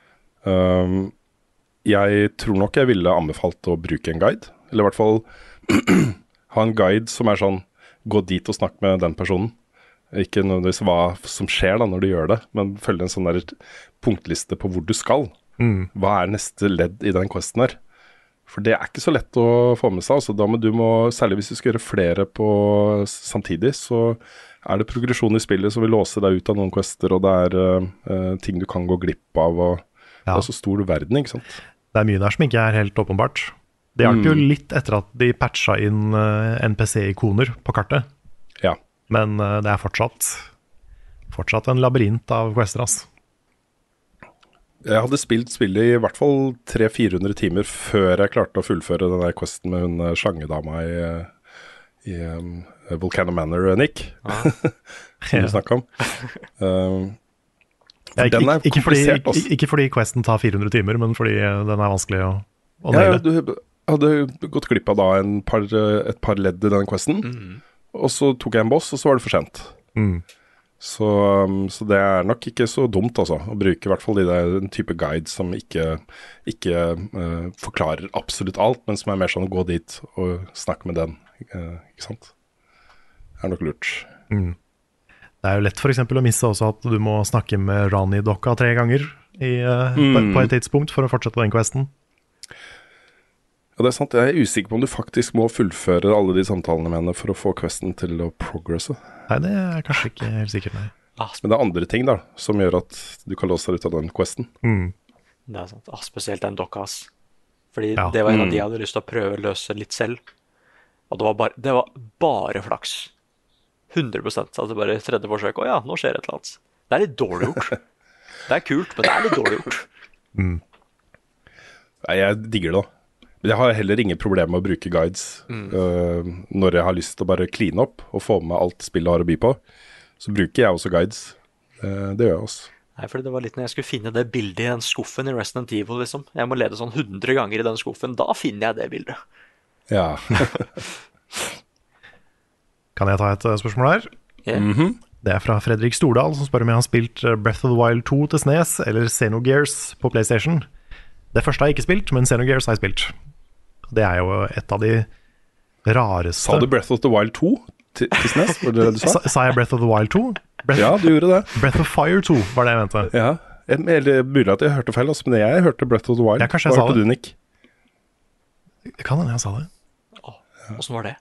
S3: Jeg tror nok jeg ville anbefalt å bruke en guide, eller i hvert fall ha en guide som sånn, gå dit og snakke med den personen. Ikke nødvendigvis hva som skjer da når du gjør det, men følge en sånn der punktliste på hvor du skal. Hva neste ledd i den questen her? For det ikke så lett å få med seg. Altså, særlig hvis du skal gjøre flere på samtidig, så det progresjon i spillet som vil låse deg ut av noen quester, og det ting du kan gå glipp av, og det så stor verden, ikke sant? Det
S2: mye der som ikke helt åpenbart. Det hjalp jo litt etter at de patcha inn NPC-ikoner på kartet.
S3: Ja.
S2: Men det fortsatt en labyrint av quester, altså.
S3: Jeg hadde spilt spillet i hvert fall 300-400 timer før jeg klarte å fullføre den der questen med hun slangedama i Volcano Manor, Nick, som du snakket om. Den komplisert også. Ikke fordi questen tar 400 timer, men fordi den vanskelig å naile. Du hadde gått glipp av da et par ledd i den questen, og så tok jeg en boss, og så var det for sent. Så det nok ikke så dumt altså, å bruke i hvert fall en type guide som ikke forklarer absolutt alt, men som mer sånn å gå dit og snakke med den, ikke sant? Det nok lurt.
S2: Det jo lett for eksempel å misse også at du må snakke med Rani-dokka 3 ganger på et tidspunkt for å fortsette den questen.
S3: Ja, det sant. Jeg usikker på om du faktisk må fullføre alle de samtalene med henne for å få questen til å progresse.
S2: Nei, det kanskje ikke helt sikkert, nei.
S3: Men det andre ting da, som gjør at du kan låse deg ut av den questen.
S4: Det sant. Spesielt den dokka, ass. Fordi det var en av de jeg hadde lyst til å prøve å løse litt selv. Og det var bare flaks. 100%. Altså bare tredje forsøk. Å ja, nå skjer et eller annet. Det litt dårlig gjort. Det kult, men det litt dårlig gjort.
S3: Nei, jeg digger det da. Men jeg har heller ingen problem med å bruke guides når jeg har lyst til å bare clean opp og få med alt spillet har å by på. Så bruker jeg også guides. Det gjør jeg også.
S4: Nei, fordi det var litt når jeg skulle finne det bildet i den skuffen i Resident Evil, liksom. Jeg må lede sånn 100 ganger i den skuffen. Da finner jeg det bildet.
S3: Ja.
S2: Kan jeg ta et spørsmål her?
S4: Yeah.
S2: Det fra Fredrik Stordal, som spør om jeg har spilt Breath of the Wild 2 til SNES eller Xenogears på PlayStation. Det første har jeg ikke spilt, men Xenogears har jeg spilt. Det jo et av de rareste...
S3: Sa du Breath of the Wild 2 til SNES? Var det du sa?
S2: Sa jeg Breath of the Wild 2?
S3: Ja, du gjorde det.
S2: Breath of Fire 2 var det jeg mente.
S3: Ja, eller mulig at jeg hørte feil, altså, men jeg hørte Breath of the Wild.
S2: Ja, kanskje jeg sa det.
S3: Du, Nick?
S2: Kan hende jeg sa det.
S4: Hvordan var det?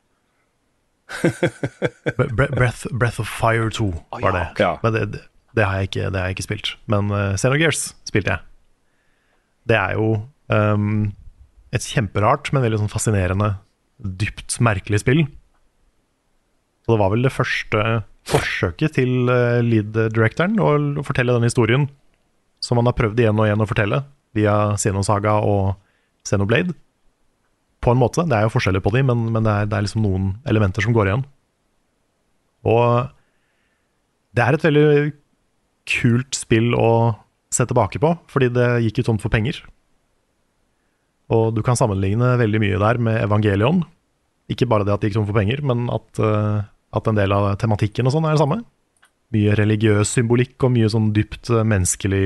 S2: Breath of Fire 2 var det.
S3: Ja.
S2: Men det har jeg ikke spilt. Men Xenogears spilte jeg. Det jo et kjemperart, men veldig sånn fascinerende, dypt merkelig spill. Og det var vel det første forsøket til lead-directoren å fortelle den historien som han har prøvd igjen og igjen å fortelle via Xenosaga og Xenoblade. På en måte, det jo forskjeller på dem, men det liksom noen elementer som går igjen. Og det et veldig kult spill å se tilbake på, fordi det gikk jo tomt for penger. Og du kan sammenligne veldig mye der med Evangelion. Ikke bare det at det gikk tomt for penger, men at en del av tematikken og sånn det samme. Mye religiøs symbolikk og mye sånn dypt menneskelig,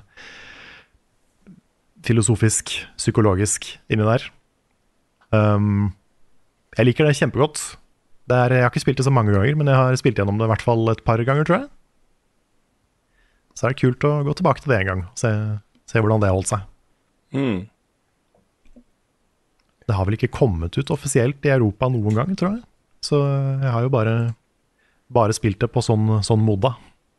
S2: filosofisk, psykologisk inni der. Jeg liker det kjempegodt. Jeg har ikke spilt det så mange ganger, men jeg har spilt gjennom det i hvert fall et par ganger, tror jeg. Så det kult å gå tilbake til det en gang, se hvordan det holdt seg. Det har vel ikke kommet ut offisielt i Europa noen gang, tror jeg. Så jeg har jo bare spilt det på sånn moda.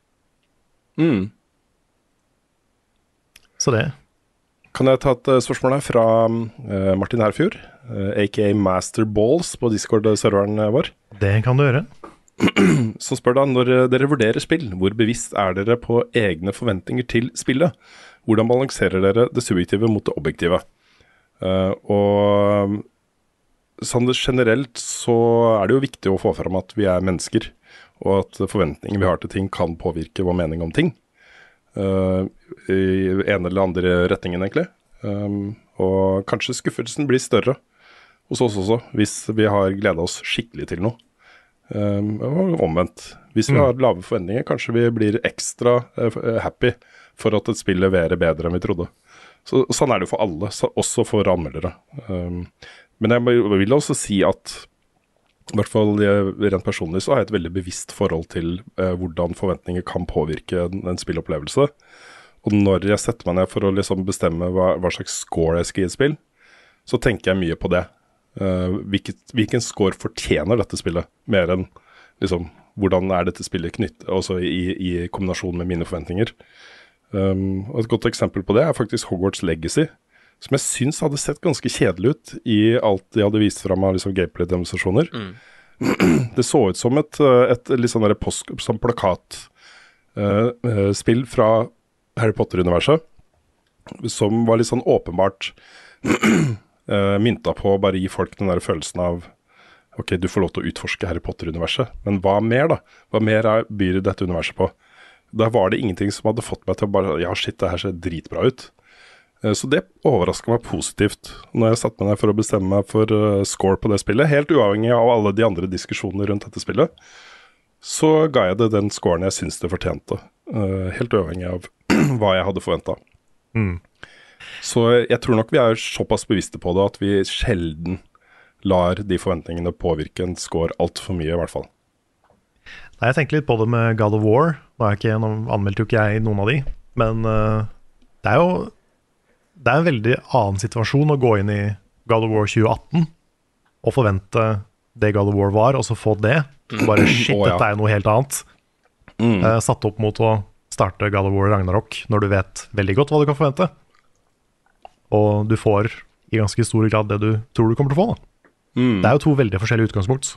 S2: Så det.
S3: Kan jeg ta et spørsmål her fra Martin Herfjord, a.k.a. Master Balls på Discord-serveren vår?
S2: Det kan du gjøre.
S3: Så spør da, når dere vurderer spill, hvor bevisst dere på egne forventninger til spillet? Hvordan balanserer dere det subjektive mot det objektive? Og sånn generelt så det jo viktig å få frem at vi mennesker, og at forventninger vi har til ting kan påvirke vår mening om ting. i ene eller andre retningen, egentlig. Og kanskje skuffelsen blir større hos oss også, hvis vi har gledet oss skikkelig til noe. Og omvendt. Hvis vi har lave forventninger, kanskje vi blir ekstra happy for at et spill leverer bedre enn vi trodde. Sånn er det jo for alle, også for anmeldere. Men jeg vil også si at i hvert fall rent personlig så har jeg et veldig bevisst forhold til hvordan forventninger kan påvirke en spillopplevelse. Og når jeg setter meg ned for å liksom bestemme hva slags score jeg skal gi et spill, så tenker jeg mye på det. Hvilken score fortjener dette spillet, mer enn liksom, hvordan er dette spillet knyttet, også i kombinasjon med mine forventninger. Og et godt eksempel på det er faktisk Hogwarts Legacy, som jeg synes hadde sett ganske kjedelig ut i alt de hadde vist frem av liksom gameplay-demonstrasjoner. Det så ut som et litt sånn som plakatspill fra Harry Potter-universet, som var litt sånn åpenbart mynta på å bare gi folk den der følelsen av ok, du får lov til å utforske Harry Potter-universet, men hva mer da? Hva mer byr dette universet på? Der var det ingenting som hadde fått meg til å bare, ja shit, det her ser dritbra ut. Så det overrasket meg positivt når jeg satte meg ned for å bestemme meg for score på det spillet, helt uavhengig av alle de andre diskusjonene rundt dette spillet. Så ga jeg det den scoren jeg synes det fortjente, helt uavhengig av hva jeg hadde forventet. Så jeg tror nok vi er såpass bevisste på det at vi sjelden lar de forventningene påvirke en score alt for mye i hvert fall.
S2: Nei, jeg tenker litt på det med God of War. Nå anmeldte jo ikke jeg noen av de, men det er en veldig annen situasjon å gå inn i God of War 2018 og forvente det God of War var, og så få det. Bare shit, dette er noe helt annet. Satt opp mot å starte God of War Ragnarok når du vet veldig godt hva du kan forvente. Og du får i ganske stor grad det du tror du kommer til å få. Det er jo to veldig forskjellige utgangspunkt.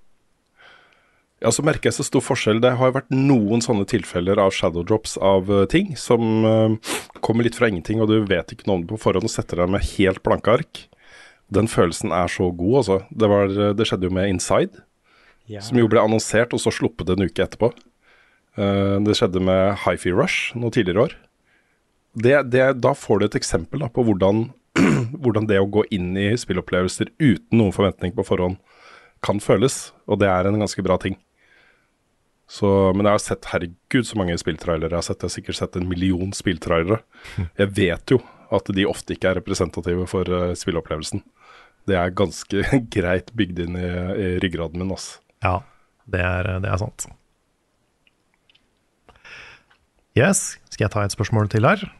S3: Ja, så merker jeg så stor forskjell. Det har jo vært noen sånne tilfeller av shadow drops av ting som kommer litt fra ingenting, og du vet ikke noe om det på forhånd og setter deg med helt blanke ark. Den følelsen er så god, altså. Det skjedde jo med Inside, som jo ble annonsert og så sluppet en uke etterpå. Det skjedde med Hi-Fi Rush noe tidligere år. Da får du et eksempel da, på hvordan det å gå inn i spillopplevelser uten noen forventning på forhånd kan føles, og det er en ganske bra ting. Men jeg har sett, herregud, så mange spilltrailere. Jeg har sikkert sett 1 million spilltrailere. Jeg vet jo at de ofte ikke er representative for spillopplevelsen. Det er ganske greit bygd inn i ryggraden min, altså.
S2: Ja, det er sant. Yes, skal jeg ta et spørsmål til her?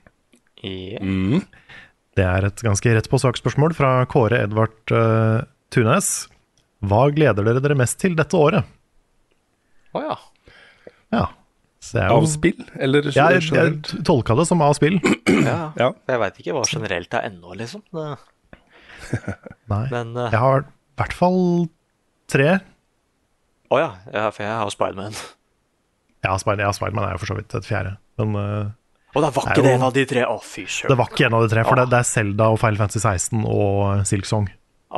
S2: Det er et ganske rett på sak-spørsmål fra Kåre Edvard Tunes. Hva gleder dere mest til dette året?
S4: Ja.
S3: Av spill, eller generelt?
S2: Jeg tolka det som av spill.
S4: Ja. Jeg vet ikke hva generelt er ennå, liksom.
S2: Nei,
S4: men,
S2: jeg har i hvert fall 3.
S4: Ja, for jeg har Spider-Man.
S2: Ja, Spider-Man er jo for så vidt et 4. Men
S4: det var ikke det en av de 3. Fy søren.
S2: Det var ikke en av de 3, for det er Zelda og Final Fantasy 16 og Silksong.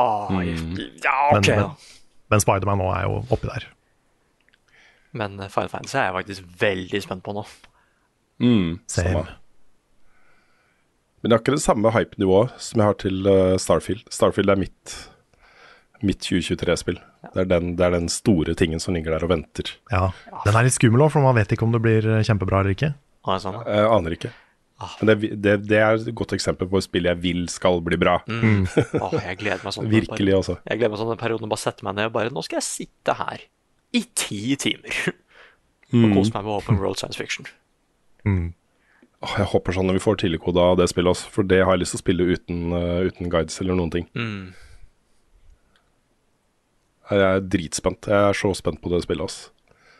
S2: Men Spider-Man nå er jo oppi der.
S4: Men Final Fantasy er jeg faktisk veldig spent på nå.
S2: Same.
S3: Men det er ikke det samme hype-nivået som jeg har til Starfield. Starfield er mitt 2023-spill. Det er den store tingen som ligger der og venter.
S2: Ja, den er litt skummel også, for man vet ikke om det blir kjempebra eller ikke.
S3: Jeg aner ikke. Men det er et godt eksempel på et spill jeg vil skal bli bra.
S4: Jeg gleder meg sånn.
S3: Virkelig også.
S4: Jeg gleder meg sånn en periode å bare sette meg ned og bare, nå skal jeg sitte her i 10 timer og kose meg med Open World Science Fiction.
S3: Jeg håper sånn når vi får tidligkode av det spillet også, for det har jeg lyst til å spille uten guides eller noen ting. Jeg er dritspent. Jeg er så spent på det spillet også.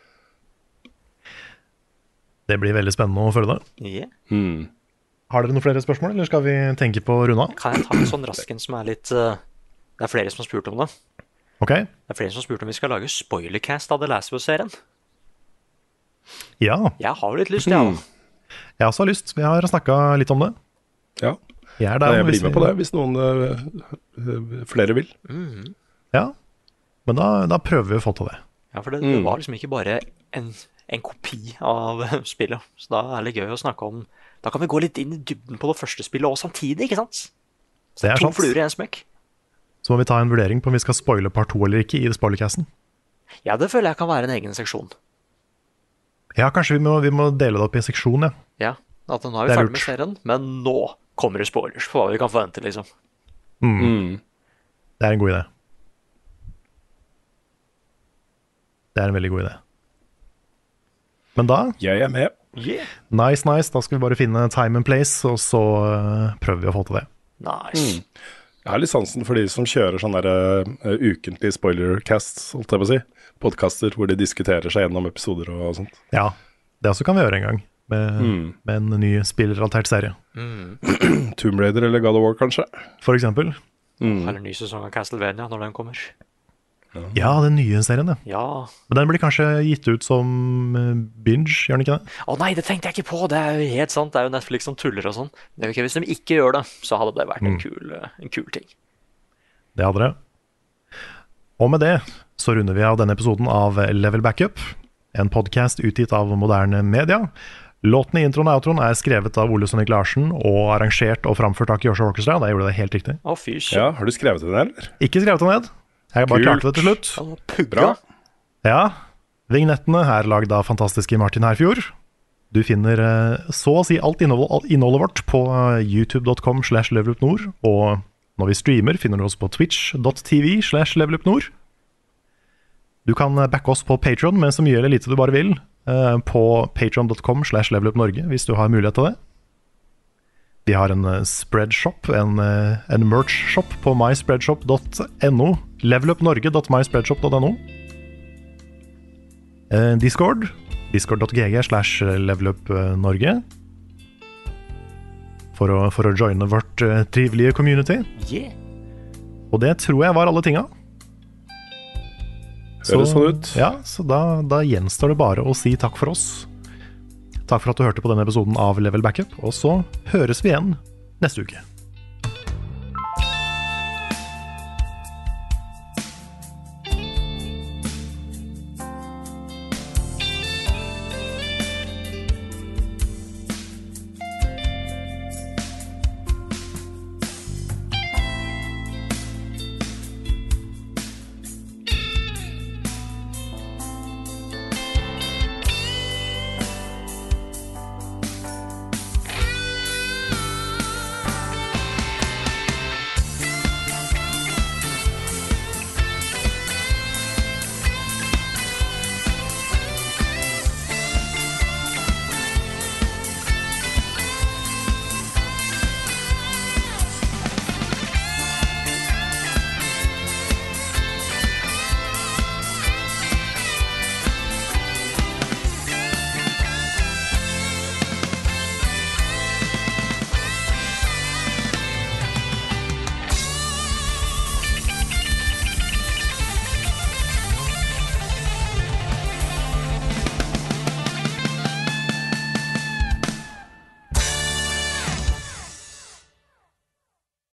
S2: Det blir veldig spennende å følge det. Har dere noen flere spørsmål, eller skal vi tenke på Runa?
S4: Kan jeg ta en sånn rasken som er litt det er flere som har spurt om det.
S2: Ok.
S4: Det er flere som har spurt om vi skal lage spoilercast av The Last of Us-serien.
S2: Ja.
S4: Jeg har jo litt lyst, ja.
S2: Jeg også har lyst. Vi har snakket litt om det.
S3: Ja.
S2: Jeg
S3: blir med på det hvis noen flere vil.
S2: Ja. Men da prøver vi å få til det.
S4: Ja, for det var liksom ikke bare en en kopi av spillet. Så da er det litt gøy å snakke om. Da kan vi gå litt inn i dybden på det første spillet også samtidig, ikke sant? Så
S2: Det er
S4: 2
S2: sant.
S4: fluer i en smekk.
S2: Så må vi ta en vurdering på om vi skal spoile part 2 eller ikke i spoilercasten.
S4: Ja, det føler jeg kan være en egen seksjon.
S2: Ja, kanskje vi må dele det opp i seksjon, ja.
S4: Ja, at nå er
S2: Det
S4: vi
S2: er
S4: ferdig med serien, men nå kommer det spoilers for hva vi kan forvente, liksom.
S2: Det er en god idé. Det er en veldig god idé. Men da,
S3: Jeg er med.
S2: nice, da skal vi bare finne time and place, og så prøver vi å få til det.
S4: Nice.
S3: Jeg har litt sansen for de som kjører sånne ukentlige spoilercasts, holdt jeg på å si. Podcaster hvor de diskuterer seg gjennom episoder og sånt.
S2: Ja, det også kan vi gjøre en gang, med en ny spillrelatert serie.
S3: Tomb Raider eller God of War, kanskje.
S2: For eksempel.
S4: Eller ny sesong av Castlevania når den kommer.
S2: Ja, den nye serien, ja.
S4: Ja.
S2: Men den blir kanskje gitt ut som binge, gjør den ikke det?
S4: Å nei, det tenkte jeg ikke på. Det er jo helt sant. Det er jo Netflix som tuller og sånn. Det er jo ikke, hvis de ikke gjør det, så hadde det vært en kul ting.
S2: Det hadde det. Og med det så runder vi av denne episoden av Level Backup, en podcast utgitt av Moderne Media. Låten i introen og outroen er skrevet av Ole Sønnik Larsen og arrangert og framført av Kyosho Orchestra. Da gjorde det helt riktig.
S4: Å, fysj.
S3: Ja, har du skrevet det der, eller?
S2: Ikke skrevet det ned. Jeg bare klarte det til slutt.
S3: Bra.
S2: Ja, vignettene er lagd av fantastiske Martin Herfjord. Du finner så å si alt innholdet vårt på youtube.com/levelupnord, og når vi streamer finner du oss på twitch.tv/levelupnord. Du kan backe oss på Patreon med så mye eller lite du bare vil, på patreon.com/levelupnorge hvis du har mulighet til det. Vi har en spreadshop, en merch-shop på myspreadshop.no, levelupnorge.myspreadshop.no. Discord, discord.gg/levelupnorge, for å joine vårt trivelige community.
S4: Yeah.
S2: Og det tror jeg var alle tinga.
S3: Høres sånn ut.
S2: Ja, så da gjenstår det bare å si takk for oss. Takk for at du hørte på denne episoden av Level Backup, og så høres vi igjen neste uke.